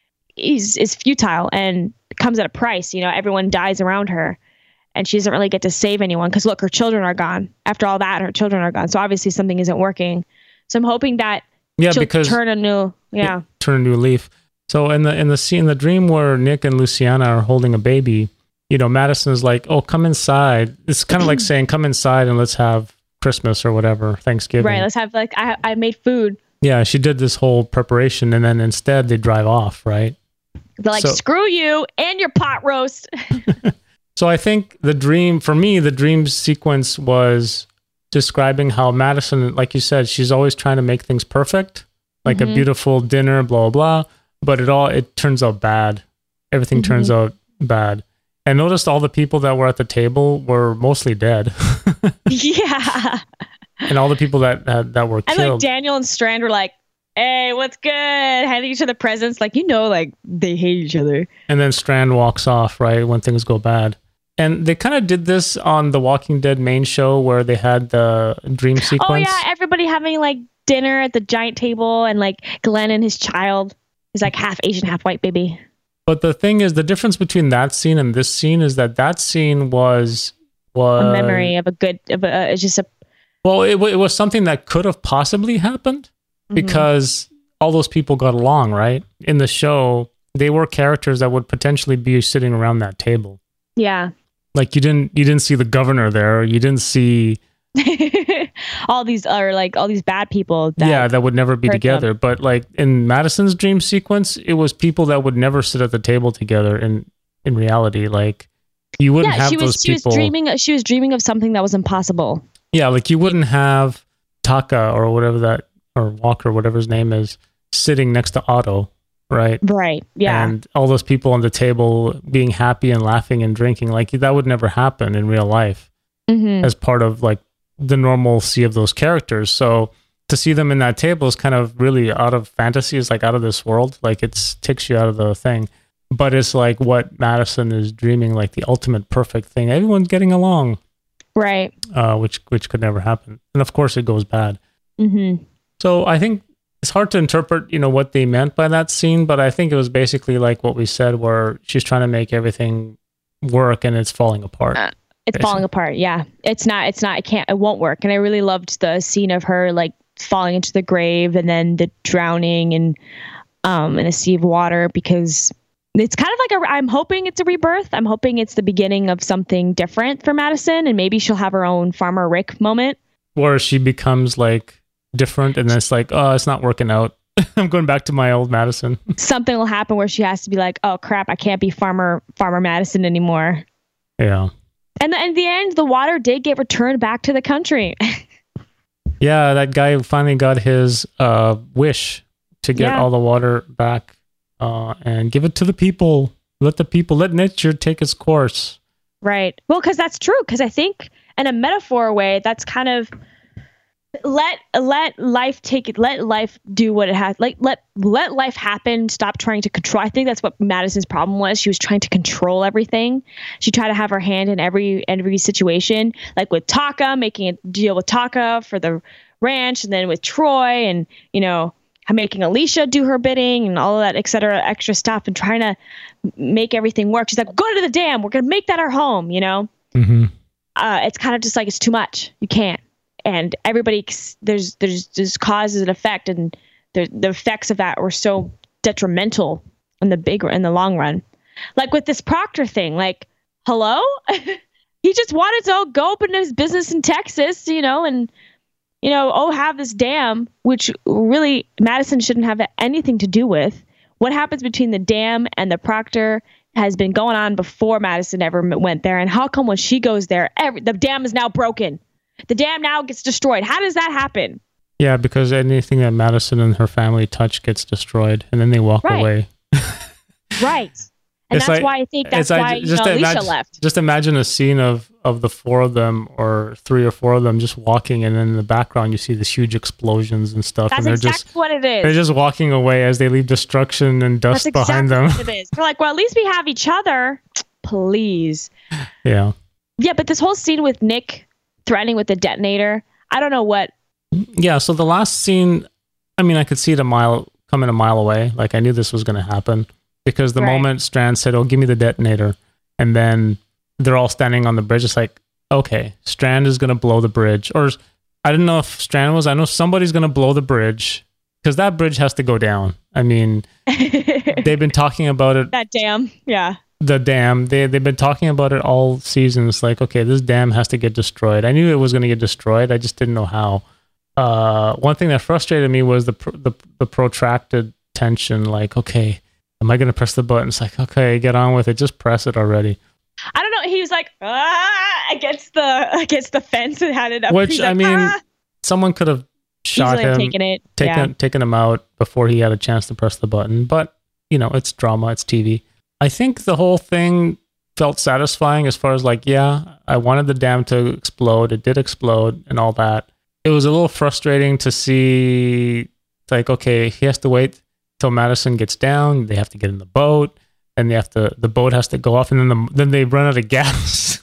is is futile and comes at a price. You know, everyone dies around her, and she doesn't really get to save anyone because look, her children are gone. After all that, her children are gone. So obviously something isn't working. So I'm hoping that Yeah, she'll because turn a new yeah. turn a new leaf. So in the in the scene, the dream where Nick and Luciana are holding a baby, you know, Madison is like, "Oh, come inside." It's kind of like saying, "Come inside and let's have Christmas or whatever, Thanksgiving." Right. Let's have like I I made food. Yeah, she did this whole preparation, and then instead they drive off, right? They're like, So- screw you and your pot roast. So I think the dream, for me, the dream sequence was describing how Madison, like you said, she's always trying to make things perfect, like Mhm. a beautiful dinner, blah, blah, blah. But it all, it turns out bad. Everything Mhm. turns out bad. And noticed all the people that were at the table were mostly dead. Yeah. And all the people that that, that were And killed. like Daniel and Strand were like, hey, what's good? Handing each other presents. Like, you know, like they hate each other. And then Strand walks off, right, when things go bad. And they kind of did this on the Walking Dead main show where they had the dream sequence. Oh, yeah. Everybody having like dinner at the giant table, and like Glenn and his child is like half Asian, half white baby. But the thing is, the difference between that scene and this scene is that that scene was was A memory of a good, of a, uh, it's just a, well, it, wa- it was something that could have possibly happened because all those people got along, right? In the show, they were characters that would potentially be sitting around that table. yeah. Like you didn't you didn't see the governor there. You didn't see all these are like all these bad people. That, yeah, that would never be hurt together. them. But like in Madison's dream sequence, it was people that would never sit at the table together. In in reality, like you wouldn't yeah, have she was those she people. was dreaming. She was dreaming of something that was impossible. Yeah, like you wouldn't have Taka or whatever that, or Walker, whatever his name is, sitting next to Otto, right? Right. Yeah. And all those people on the table being happy and laughing and drinking, like that would never happen in real life mm-hmm. as part of like the normalcy of those characters. So to see them in that table is kind of really out of fantasy, is like out of this world. Like it takes you out of the thing. But it's like what Madison is dreaming, like the ultimate perfect thing. Everyone's getting along. Right. Uh, which which could never happen. And of course it goes bad. Mm-hmm. So I think it's hard to interpret, you know, what they meant by that scene, but I think it was basically like what we said, where she's trying to make everything work and it's falling apart. Uh, it's basically. falling apart. Yeah. It's not, it's not, it can't, it won't work. And I really loved the scene of her like falling into the grave and then the drowning and um in a sea of water, because it's kind of like a, I'm hoping it's a rebirth. I'm hoping it's the beginning of something different for Madison, and maybe she'll have her own Farmer Rick moment. Where she becomes like different and then it's like, oh, it's not working out. I'm going back to my old Madison. Something will happen where she has to be like, oh crap, I can't be Farmer Farmer Madison anymore. Yeah. And in the end, the water did get returned back to the country. Yeah, that guy finally got his uh, wish to get Yeah. all the water back uh, and give it to the people. Let the people, let nature take its course. Right. Well, because that's true. Because I think in a metaphor way, that's kind of let let life take it. Let life do what it has. Like let let life happen. Stop trying to control. I think that's what Madison's problem was. She was trying to control everything. She tried to have her hand in every every situation. Like with Taka, making a deal with Taka for the ranch, and then with Troy, and you know, making Alicia do her bidding and all of that, et cetera, extra stuff, and trying to make everything work. She's like, go to the dam. We're going to make that our home, you know? Mm-hmm. Uh, it's kind of just like, it's too much. You can't. And everybody, there's, there's, there's causes and effect, and the, the effects of that were so detrimental in the big, in the long run. Like with this Proctor thing, like, hello? He just wanted to go open his business in Texas, you know, and, you know, oh, have this dam, which really Madison shouldn't have anything to do with. What happens between the dam and the Proctor has been going on before Madison ever m- went there, and how come when she goes there, every the dam is now broken? The dam now gets destroyed. How does that happen? Yeah, because anything that Madison and her family touch gets destroyed, and then they walk Right. away. Right. And It's that's like- why I think that's it's like- why you just know, Alicia imagine- left. Just imagine a scene of, of the four of them, or three or four of them, just walking, and then in the background you see this huge explosions and stuff, That's and they're exactly just what it is. they're just walking away as they leave destruction and dust That's exactly behind them. what it is. They're like, well, at least we have each other. Please. Yeah. Yeah, but this whole scene with Nick threatening with the detonator, I don't know what. Yeah, so the last scene, I mean, I could see it a mile, coming a mile away. Like, I knew this was going to happen. Because the Right. moment Strand said, oh, give me the detonator, and then they're all standing on the bridge, it's like, okay, Strand is going to blow the bridge. Or I didn't know if Strand was, I know somebody's going to blow the bridge, because that bridge has to go down. I mean, they've been talking about it, That dam. Yeah. the dam. They, they've been talking about it all seasons. Like, okay, this dam has to get destroyed. I knew it was going to get destroyed. I just didn't know how. Uh, one thing that frustrated me was the pr- the, the protracted tension. Like, okay, am I going to press the button? It's like, okay, get on with it. Just press it already. I don't know. He was like, ah, against the against the fence and had it up. Which, He's I like, mean, ah. someone could have shot Easily have him, taken it. taken, Yeah. taken him out before he had a chance to press the button. But, you know, it's drama, it's T V. I think the whole thing felt satisfying as far as like, yeah, I wanted the dam to explode. It did explode and all that. It was a little frustrating to see, like, okay, he has to wait till Madison gets down. They have to get in the boat, and they have to. The boat has to go off, and then the then they run out of gas.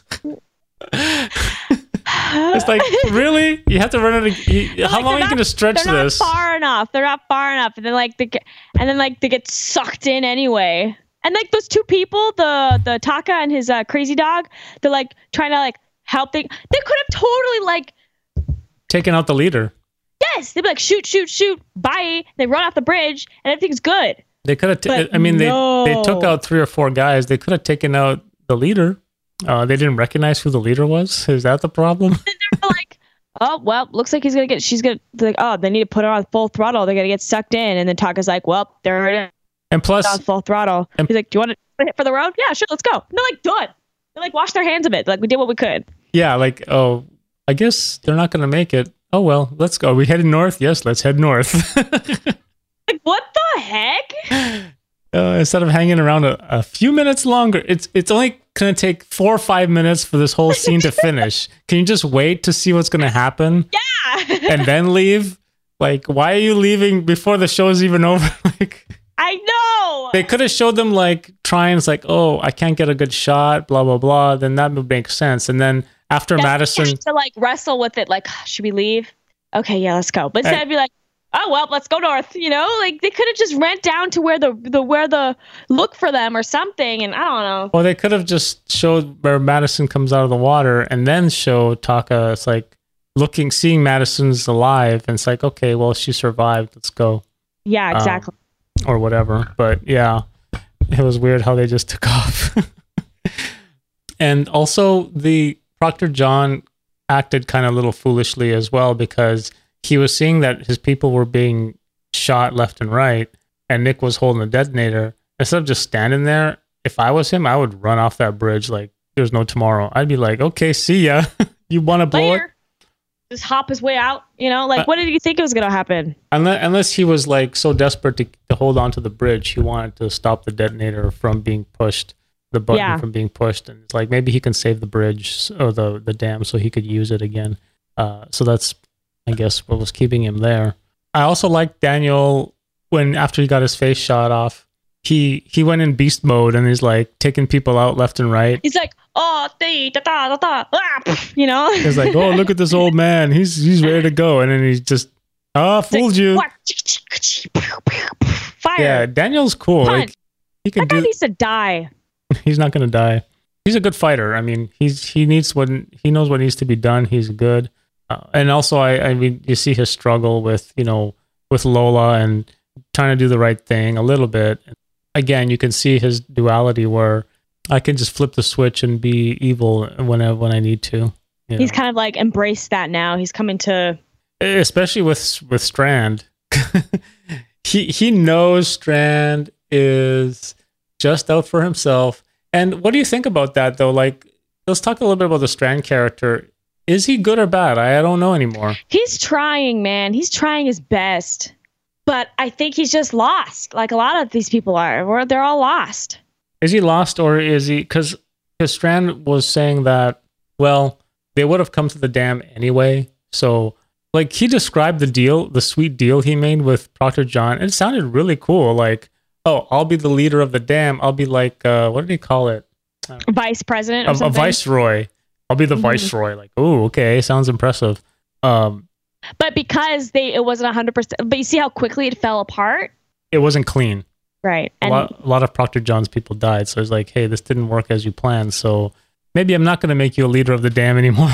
It's like, really? You have to run out of. You, how like, long are they're you not- going to stretch They're not this? far enough. They're not far enough. And then like they get, and then like they get sucked in anyway. And like those two people, the the Taka and his uh, crazy dog, they're like trying to like help. They they could have totally like Taking out the leader. yes. They'd be like shoot shoot shoot bye. They run off the bridge and everything's good. They could have. T- But I mean, no. they they took out three or four guys. They could have taken out the leader. Uh, they didn't recognize who the leader was. Is that the problem? They're like, oh well, looks like he's gonna get. She's gonna they're like, oh, they need to put her on full throttle. They're gonna get sucked in. And then Taka's like, well, they're And plus, on full throttle. And- He's like, do you want to hit for the road? Yeah, sure, let's go. And they're like, done. They like wash their hands of it. They're like, we did what we could. yeah, like, oh, I guess they're not going to make it. Oh well, let's go. Are we headed north? Yes, let's head north. Like, what the heck? uh, instead of hanging around a, a few minutes longer, it's it's only going to take four or five minutes for this whole scene to finish. Can you just wait to see what's going to happen Yeah. and then leave? Like, why are you leaving before the show's even over? Like, I know. they could have showed them like trying. It's like, oh, I can't get a good shot, blah blah blah. Then that would make sense. And then after That's Madison, to, to like wrestle with it. Like, should we leave? Okay, yeah, let's go. But instead, I- I'd be like, oh well, let's go north. You know, like they could have just ran down to where the the where the look for them or something. And I don't know. well, they could have just showed where Madison comes out of the water, and then show Taka. It's like looking, seeing Madison's alive, and it's like, okay, well, she survived. Let's go, Yeah, exactly. um, or whatever. But yeah, it was weird how they just took off. And also, the Proctor John acted kind of a little foolishly as well, because he was seeing that his people were being shot left and right, and Nick was holding the detonator. Instead of just standing there, if I was him, I would run off that bridge like there's no tomorrow. I'd be like, okay, see ya. You want to blow it? Later. Just hop his way out. You know, like Uh, what did you think was gonna happen? Unless, unless he was like so desperate to, to hold on to the bridge, he wanted to stop the detonator from being pushed, the button Yeah. from being pushed, and it's like maybe he can save the bridge or the the dam so he could use it again. Uh, so that's, I guess, what was keeping him there. I also liked Daniel when after he got his face shot off, he he went in beast mode and he's like taking people out left and right. He's like, oh, da da da da da, ah, pff, you know. He's like, oh, look at this old man. He's he's ready to go, and then he just ah It's like, fooled you. what? Fire. Yeah, Daniel's cool. Punch. Like he can That guy do. needs to die. He's not gonna die. He's a good fighter. I mean, he's he needs what he knows what needs to be done. He's good, uh, and also I I mean you see his struggle with you know with Lola and trying to do the right thing a little bit. Again, you can see his duality where I can just flip the switch and be evil whenever when I need to. you He's know. kind of like embraced that now. He's coming to. Especially with with Strand. he he knows Strand is just out for himself. And what do you think about that, though? Like, let's talk a little bit about the Strand character. Is he good or bad? I, I don't know anymore. He's trying, man. He's trying his best. But I think he's just lost. Like a lot of these people are. Where they're all lost. Is he lost or is he... Because Strand was saying that, well, they would have come to the dam anyway. So, like, he described the deal, the sweet deal he made with Proctor John. It sounded really cool. Like, oh, I'll be the leader of the dam. I'll be like, uh, what did he call it? Vice president or a, something? A viceroy. I'll be the mm-hmm. viceroy. Like, oh, okay, sounds impressive. Um, but because they, it wasn't one hundred percent. But you see how quickly it fell apart? It wasn't clean. Right. And a lot, a lot of Proctor John's people died. So it's like, hey, this didn't work as you planned. So maybe I'm not going to make you a leader of the dam anymore.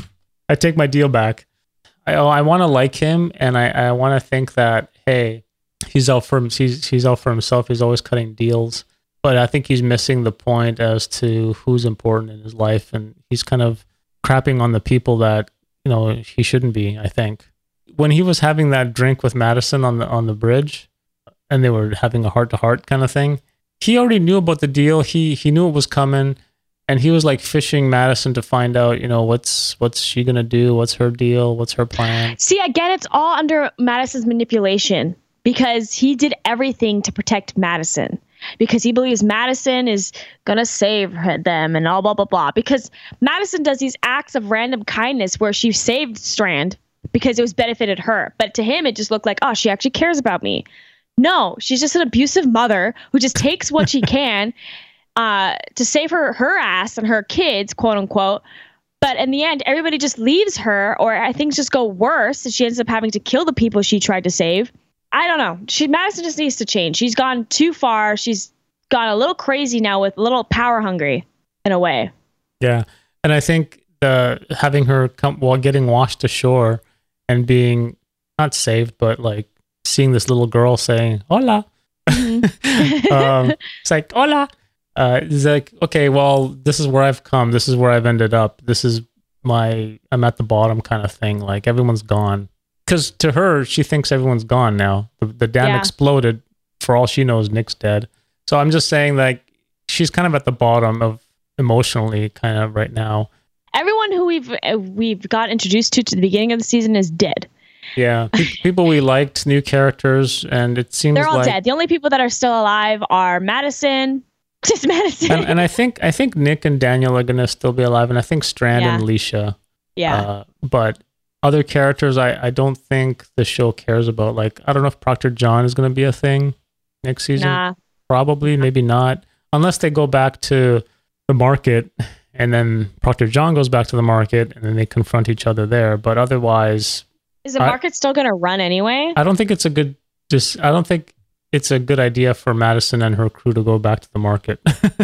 I take my deal back. I I want to like him, and I, I want to think that, hey, he's out for he's he's out for himself. He's always cutting deals. But I think he's missing the point as to who's important in his life, and he's kind of crapping on the people that, you know, he shouldn't be, I think. When he was having that drink with Madison on the on the bridge, and they were having a heart-to-heart kind of thing, he already knew about the deal. He he knew it was coming, and he was like fishing Madison to find out, you know, what's what's she going to do? What's her deal? What's her plan? See, again, it's all under Madison's manipulation because he did everything to protect Madison. Because he believes Madison is going to save them and all blah, blah, blah. Because Madison does these acts of random kindness where she saved Strand because it was benefited her. But to him, it just looked like, oh, she actually cares about me. No, she's just an abusive mother who just takes what she can uh, to save her, her ass and her kids, quote unquote. But in the end, everybody just leaves her, or things just go worse. And she ends up having to kill the people she tried to save. I don't know. She Madison just needs to change. She's gone too far. She's gone a little crazy now, with a little power hungry in a way. Yeah. And I think the having her come while getting washed ashore and being not saved, but like seeing this little girl saying, hola. Mm-hmm. um, it's like, hola. Uh, it's like, okay, well, this is where I've come. This is where I've ended up. This is my, I'm at the bottom kind of thing. Like everyone's gone. Because to her, she thinks everyone's gone now. The, the dam yeah. exploded. For all she knows, Nick's dead. So I'm just saying, like, she's kind of at the bottom of emotionally, kind of right now. Everyone who we've uh, we've got introduced to to the beginning of the season is dead. Yeah, pe- people we liked, new characters, and it seems they're all like, dead. The only people that are still alive are Madison, just Madison, and, and I think I think Nick and Daniel are gonna still be alive, and I think Strand yeah. and Alicia. Yeah, uh, but. Other characters, I, I don't think the show cares about. Like, I don't know if Proctor John is going to be a thing next season. Nah. Probably, maybe not. Unless they go back to the market, and then Proctor John goes back to the market, and then they confront each other there. But otherwise... Is the market I, still going to run anyway? I don't think it's a good... Just, I don't think it's a good idea for Madison and her crew to go back to the market.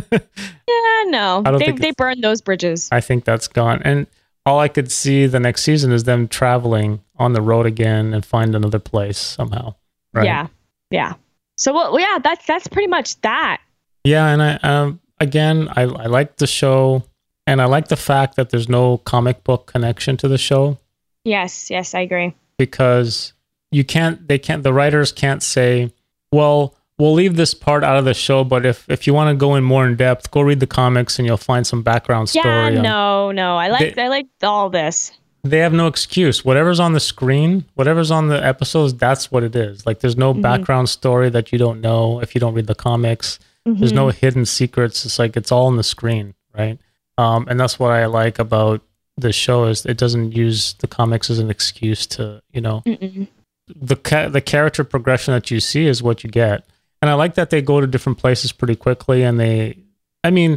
yeah, no. I don't they think they burned those bridges. I think that's gone. And... all I could see the next season is them traveling on the road again and find another place somehow. Right? Yeah, yeah. So well, yeah, that's that's pretty much that. Yeah, and I um, again, I I like the show, and I like the fact that there's no comic book connection to the show. Yes, yes, I agree. Because you can't, they can't, the writers can't say, well, we'll leave this part out of the show, but if, if you want to go in more in depth, go read the comics and you'll find some background story. Yeah, no, no. I like they, I like all this. They have no excuse. Whatever's on the screen, whatever's on the episodes, that's what it is. Like there's no mm-hmm. background story that you don't know if you don't read the comics. Mm-hmm. There's no hidden secrets. It's like it's all on the screen, right? Um, and that's what I like about the show is it doesn't use the comics as an excuse to, you know, Mm-mm. the ca- the character progression that you see is what you get. And I like that they go to different places pretty quickly. And they, I mean,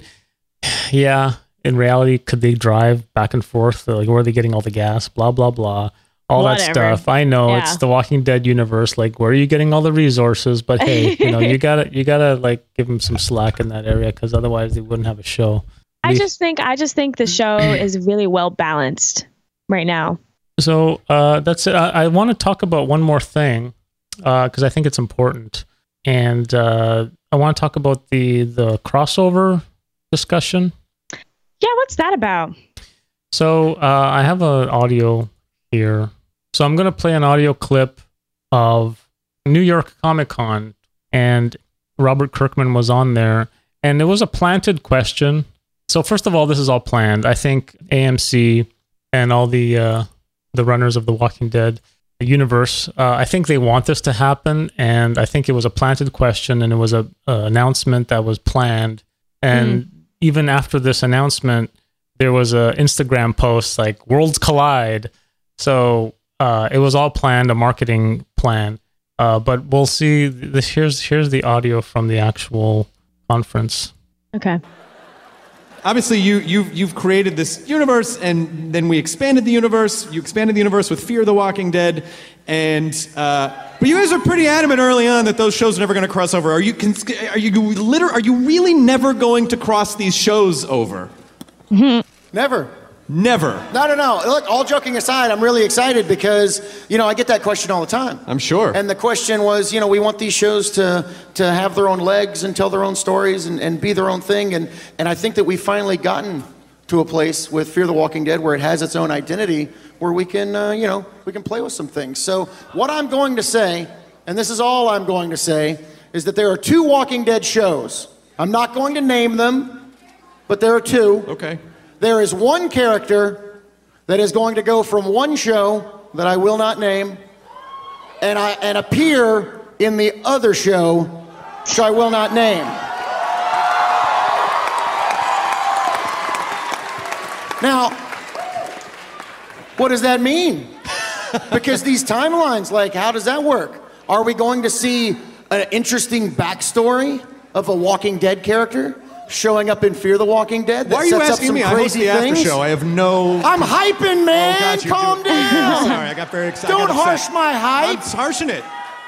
yeah, in reality, could they drive back and forth? Like, where are they getting all the gas? Blah, blah, blah. All Whatever. that stuff. I know yeah. it's the Walking Dead universe. Like, where are you getting all the resources? But hey, you know, you gotta, you gotta like give them some slack in that area because otherwise they wouldn't have a show. I just think, I just think the show is really well balanced right now. So uh, that's it. I, I want to talk about one more thing because uh, I think it's important. And uh, I want to talk about the the crossover discussion. Yeah, what's that about? So uh, I have an audio here. So I'm going to play an audio clip of New York Comic Con. And Robert Kirkman was on there, and it was a planted question. So first of all, this is all planned. I think A M C and all the uh, the runners of the Walking Dead universe, uh, I think they want this to happen, and I think it was a planted question, and it was a, a announcement that was planned. And mm. even after this announcement, there was a Instagram post like "Worlds Collide," so uh, it was all planned, a marketing plan. Uh, but we'll see. This here's here's the audio from the actual conference. Okay. Obviously, you, you've, you've created this universe, and then we expanded the universe. You expanded the universe with Fear the Walking Dead, and uh, but you guys are pretty adamant early on that those shows are never going to cross over. Are you are you liter- Are you really never going to cross these shows over? Mm-hmm. Never. Never. No, no, no. Look, all joking aside, I'm really excited because, you know, I get that question all the time. I'm sure. And the question was, you know, we want these shows to to have their own legs and tell their own stories and, and be their own thing. And, and I think that we've finally gotten to a place with Fear the Walking Dead where it has its own identity, where we can, uh, you know, we can play with some things. So what I'm going to say, and this is all I'm going to say, is that there are two Walking Dead shows. I'm not going to name them, but there are two. Okay. There is one character that is going to go from one show that I will not name and, I, and appear in the other show, which I will not name. Now, what does that mean? Because these timelines, like, how does that work? Are we going to see an interesting backstory of a Walking Dead character showing up in Fear the Walking Dead? Why are you asking me? I host the after show. I have no... I'm hyping, man. Oh, God, Calm doing... down. Sorry, I got very excited. Don't harsh my hype. I'm harshing it.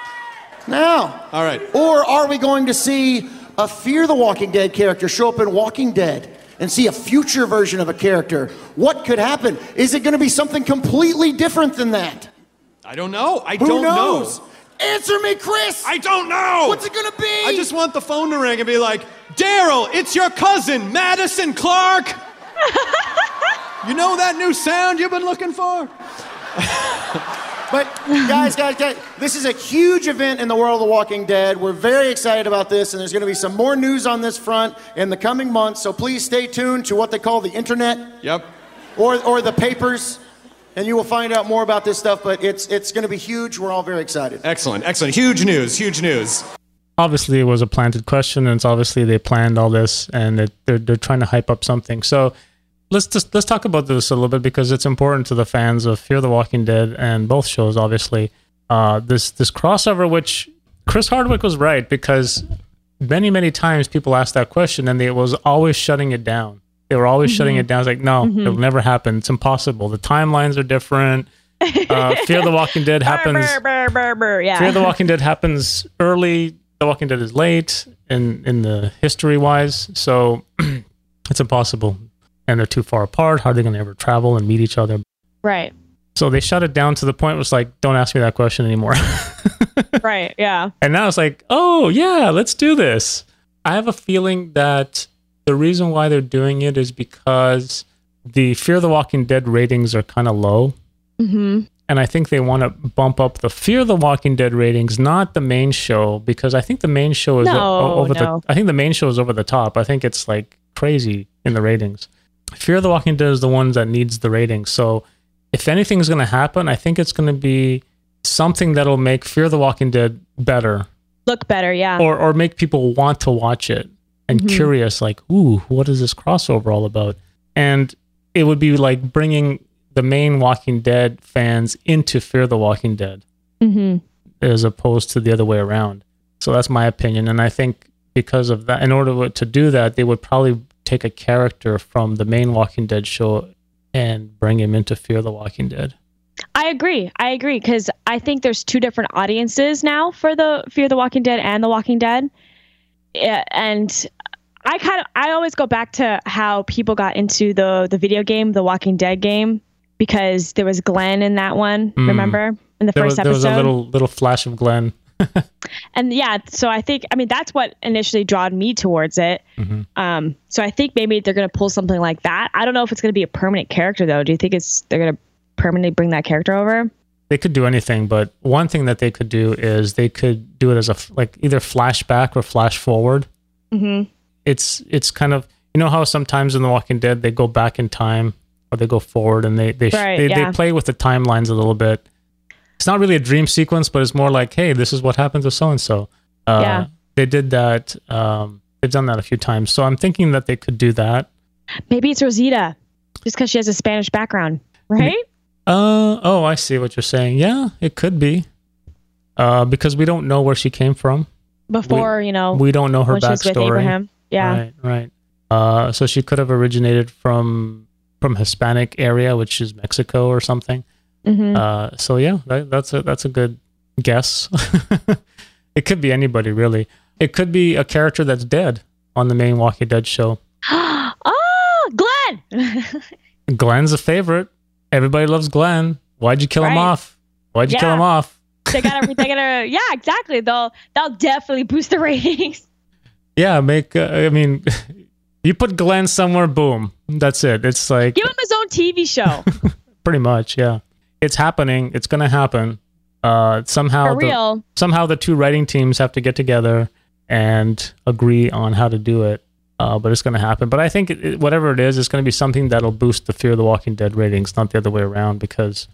Now. All right. Or are we going to see a Fear the Walking Dead character show up in Walking Dead and see a future version of a character? What could happen? Is it going to be something completely different than that? I don't know. I Who don't knows? know. Answer me, Chris. I don't know. What's it going to be? I just want the phone to ring and be like, Daryl, it's your cousin, Madison Clark. You know that new sound you've been looking for? But guys, guys, guys, this is a huge event in the world of The Walking Dead. We're very excited about this, and there's going to be some more news on this front in the coming months. So please stay tuned to what they call the internet. Yep. Or or the papers, and you will find out more about this stuff. But it's it's going to be huge. We're all very excited. Excellent, excellent. Huge news, huge news. Obviously, it was a planted question, and it's obviously they planned all this, and it, they're they're trying to hype up something. So let's just let's talk about this a little bit because it's important to the fans of Fear the Walking Dead and both shows. Obviously, uh, this this crossover, which Chris Hardwick was right, because many many times people asked that question, and they was always shutting it down. They were always mm-hmm. shutting it down. It's like, no, mm-hmm. it'll never happen. It's impossible. The timelines are different. Uh, Fear the Walking Dead happens. Burr, burr, burr, burr, yeah. Fear the Walking Dead happens early. The Walking Dead is late in in the history wise, so it's impossible. And they're too far apart. How are they going to ever travel and meet each other? Right. So they shut it down to the point where it's like, don't ask me that question anymore. Right. Yeah. And now it's like, oh yeah, let's do this. I have a feeling that the reason why they're doing it is because the Fear the Walking Dead ratings are kind of low. Mm-hmm. And I think they want to bump up the Fear the Walking Dead ratings, not the main show, because I think the main show is no, o- over no. the I think the main show is over the top. I think it's like crazy in the ratings. Fear the Walking Dead is the one that needs the ratings. So if anything's going to happen, I think it's going to be something that'll make Fear the Walking Dead better. Look better, yeah. Or or make people want to watch it and mm-hmm. curious, like, ooh, what is this crossover all about? And it would be like bringing the main Walking Dead fans into Fear the Walking Dead mm-hmm. as opposed to the other way around. So that's my opinion. And I think because of that, in order to do that, they would probably take a character from the main Walking Dead show and bring him into Fear the Walking Dead. I agree. I agree because I think there's two different audiences now for the Fear the Walking Dead and The Walking Dead. Yeah, and I kind of I always go back to how people got into the the video game, the Walking Dead game, because there was Glenn in that one. Mm. Remember in the there first was, episode, there was a little little flash of Glenn. And yeah, so I think I mean that's what initially drawed me towards it. Mm-hmm. Um, so I think maybe they're gonna pull something like that. I don't know if it's gonna be a permanent character though. Do you think it's they're gonna permanently bring that character over? they could do anything, but one thing that they could do is they could do it as a f- like either flashback or flash forward. Mm-hmm. It's it's kind of, you know how sometimes in The Walking Dead they go back in time or they go forward and they they sh- Right, they, yeah. they play with the timelines a little bit. It's not really a dream sequence, but it's more like, hey, this is what happened to so and so. Yeah. They did that. Um, they've done that a few times, so I'm thinking that they could do that. Maybe it's Rosita, just because she has a Spanish background, right? Uh oh, I see what you're saying. Yeah, it could be. Uh, because we don't know where she came from. Before, you know, We don't know her when she was with backstory. Abraham. Yeah. Right, right. Uh, so she could have originated from from Hispanic area, which is Mexico or something. Mm-hmm. Uh, so yeah, that, that's a that's a good guess. It could be anybody really. It could be a character that's dead on the main Walking Dead show. Oh, Glenn! Glenn's a favorite. Everybody loves Glenn. Why'd you kill him Right. off? Why'd you kill Yeah. him off? they gotta, they gotta, yeah, exactly. They'll, they'll definitely boost the ratings. Yeah, make. Uh, I mean, you put Glenn somewhere, boom. That's it. It's like Give him his own T V show. pretty much. Yeah, it's happening. It's gonna happen. Uh, somehow, For the, real. somehow the two writing teams have to get together and agree on how to do it. Uh, but it's gonna happen. But I think it, it- whatever it is, it's gonna be something that'll boost the Fear the Walking Dead ratings, not the other way around. Because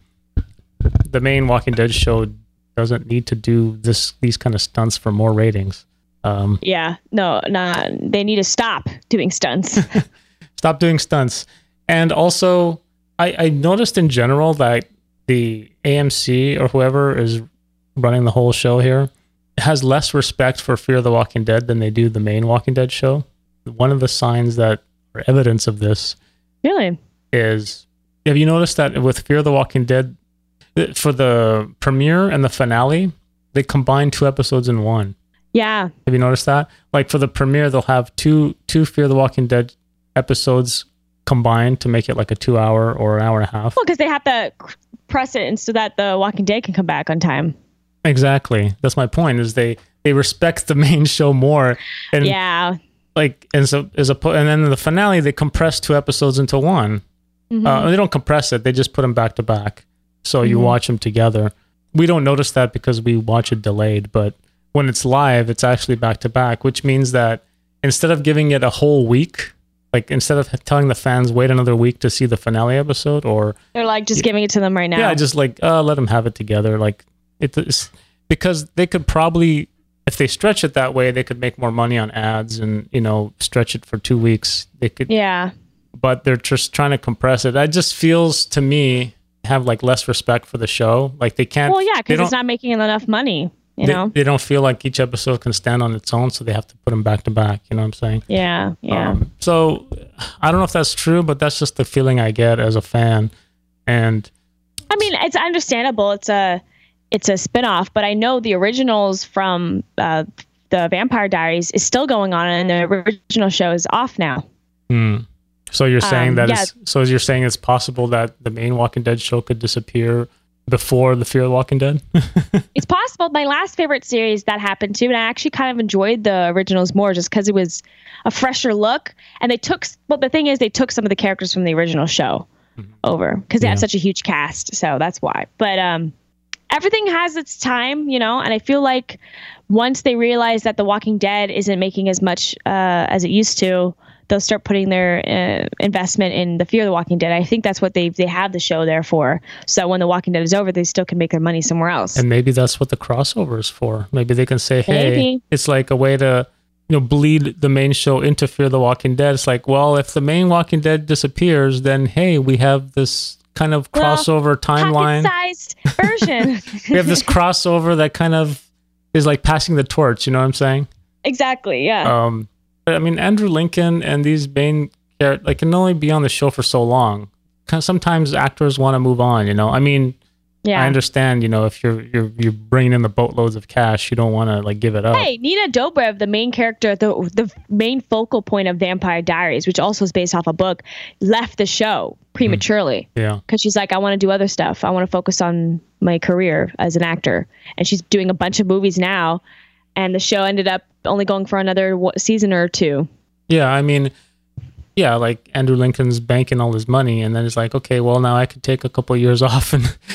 the main Walking Dead show doesn't need to do this these kind of stunts for more ratings. Um, Yeah. No, nah, they need to stop doing stunts. Stop doing stunts. And also, I, I noticed in general that the A M C or whoever is running the whole show here has less respect for Fear the Walking Dead than they do the main Walking Dead show. One of the signs that are evidence of this Really? is, have you noticed that with Fear the Walking Dead, th- for the premiere and the finale, they combine two episodes in one? Yeah. Have you noticed that? Like for the premiere, they'll have two two Fear the Walking Dead episodes combined to make it like a two hour or an hour and a half. Well, because they have to press it and so that the Walking Dead can come back on time. Exactly. That's my point. Is they they respect the main show more, and Yeah. like and so as a and then in the finale they compress two episodes into one. Mhm. Uh, they don't compress it; they just put them back to back, so you Mhm. watch them together. We don't notice that because we watch it delayed, but when it's live, it's actually back to back, which means that instead of giving it a whole week, like instead of telling the fans wait another week to see the finale episode, or They're like just giving it to them right now. yeah, just like uh, let them have it together, like it's because they could probably, if they stretch it that way, they could make more money on ads and you know stretch it for two weeks. They could, yeah. but they're just trying to compress it. It just feels to me have like less respect for the show. Like they can't. Well, yeah, they because don't- it's not making enough money, you they, know? they don't feel like each episode can stand on its own, so they have to put them back to back. You know what I'm saying? Yeah. Yeah. Um, so I don't know if that's true, but that's just the feeling I get as a fan. And I mean, it's understandable. It's a it's a spin-off, but I know the originals from uh, the Vampire Diaries is still going on, and the original show is off now. hmm. So you're saying Um, that yeah. it's, so you're saying it's possible that the main Walking Dead show could disappear before the Fear the Walking Dead? It's possible. My last favorite series that happened to, and I actually kind of enjoyed the originals more just because it was a fresher look. And they took, well, the thing is, they took some of the characters from the original show over because they Yeah. have such a huge cast. So that's why. But um, everything has its time, you know, and I feel like once they realize that The Walking Dead isn't making as much uh, as it used to, they'll start putting their uh, investment in the Fear the Walking Dead. I think that's what they they have the show there for. So when The Walking Dead is over, they still can make their money somewhere else. And maybe that's what the crossover is for. Maybe they can say, hey, Maybe. it's like a way to, you know, bleed the main show into Fear the Walking Dead. It's like, well, if the main Walking Dead disappears, then hey, we have this kind of Well, crossover timeline. Pocket-sized version. We have this crossover that kind of is like passing the torch. You know what I'm saying? Exactly. Yeah. Um, but I mean, Andrew Lincoln and these main characters like can only be on the show for so long. 'Cause sometimes actors want to move on. You know, I mean, yeah. I understand. You know, if you're you're you're bringing in the boatloads of cash, you don't want to like give it up. Hey, Nina Dobrev, the main character, the the main focal point of Vampire Diaries, which also is based off a book, left the show prematurely Yeah, because she's like, I want to do other stuff. I want to focus on my career as an actor, and she's doing a bunch of movies now. And the show ended up only going for another w- season or two. yeah. I mean, yeah, like Andrew Lincoln's banking all his money, and then it's like, okay, well, now I could take a couple of years off and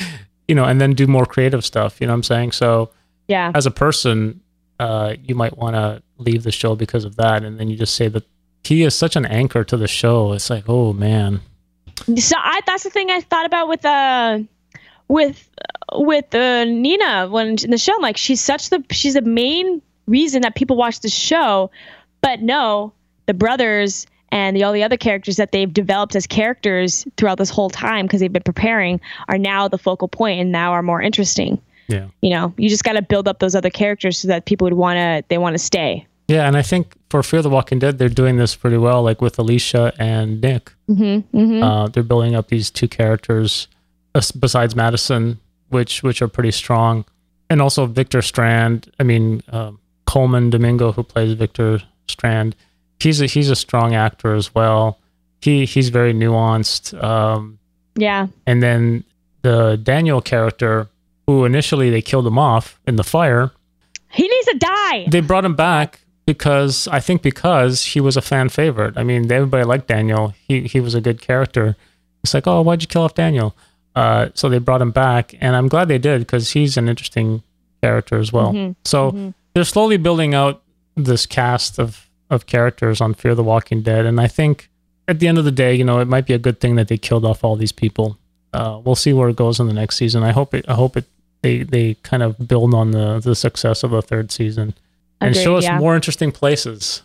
you know, and then do more creative stuff. You know what I'm saying? So Yeah. as a person, uh, you might want to leave the show because of that. And then you just say that he is such an anchor to the show. It's like, oh man. So I, that's the thing I thought about with uh with with uh, Nina when in the show. I'm like, she's such the she's the main reason that people watch the show, but no, the brothers and the, all the other characters that they've developed as characters throughout this whole time because they've been preparing are now the focal point and now are more interesting. Yeah. You know, you just got to build up those other characters so that people would want to they want to stay. Yeah, and I think for Fear the Walking Dead, they're doing this pretty well, like with Alicia and Nick. Mm-hmm, mm-hmm. Uh, they're building up these two characters uh, besides Madison, which which are pretty strong. And also Victor Strand, I mean, uh, Coleman Domingo, who plays Victor Strand, he's a, he's a strong actor as well. He He's very nuanced. Um, Yeah. and then the Daniel character, who initially they killed him off in the fire, He needs to die. they brought him back because I think because he was a fan favorite. I mean, everybody liked Daniel. He he was a good character. It's like, oh, why'd you kill off Daniel? Uh, so they brought him back, and I'm glad they did because he's an interesting character as well. Mm-hmm. So Mm-hmm. they're slowly building out this cast of of characters on Fear the Walking Dead, and I think at the end of the day, you know, it might be a good thing that they killed off all these people. Uh, we'll see where it goes in the next season. I hope it. I hope it. They they kind of build on the the success of the third season. And Agreed, show us yeah. more interesting places.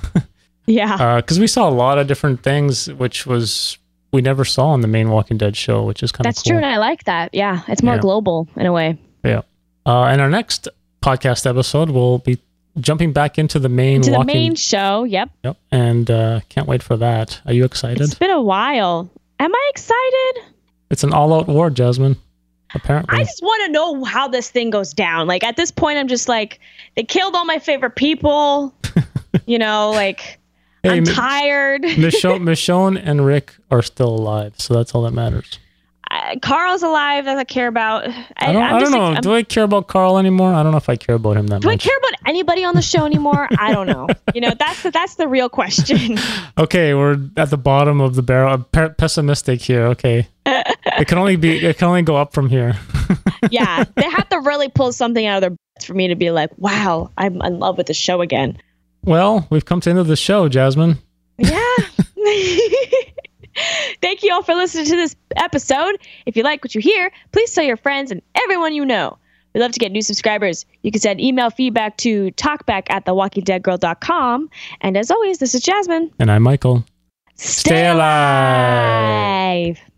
Yeah. Because we saw a lot of different things, which was we never saw on the main Walking Dead show, which is kind of That's cool. true, and I like that. Yeah, it's more Yeah. global in a way. Yeah. Uh, in our next podcast episode, we'll be jumping back into the main To the Walking. main show. Yep. Yep. And uh, can't wait for that. Are you excited? It's been a while. Am I excited? It's an all-out war, Jasmine. Apparently. I just want to know how this thing goes down. Like at this point, I'm just like, they killed all my favorite people. You know, like Hey, I'm Mi- tired. Michonne, Michonne and Rick are still alive, so that's all that matters. I, Carl's alive. That I care about. I, I don't. I'm I don't just know. like, I'm- Do I care about Carl anymore? I don't know if I care about him that do I much. care about anybody on the show anymore? I don't know. You know, that's the, that's the real question. Okay, we're at the bottom of the barrel. I'm pe- pessimistic here. Okay, it can only be. It can only go up from here. Yeah, they have to really pull something out of their butts for me to be like, wow, I'm in love with the show again. Well, we've come to the end of the show, Jasmine. Yeah. Thank you all for listening to this episode. If you like what you hear, please tell your friends and everyone you know. We'd love to get new subscribers. You can send email feedback to talkback at the walking dead girl dot com. And as always, this is Jasmine. And I'm Michael. Stay alive. alive.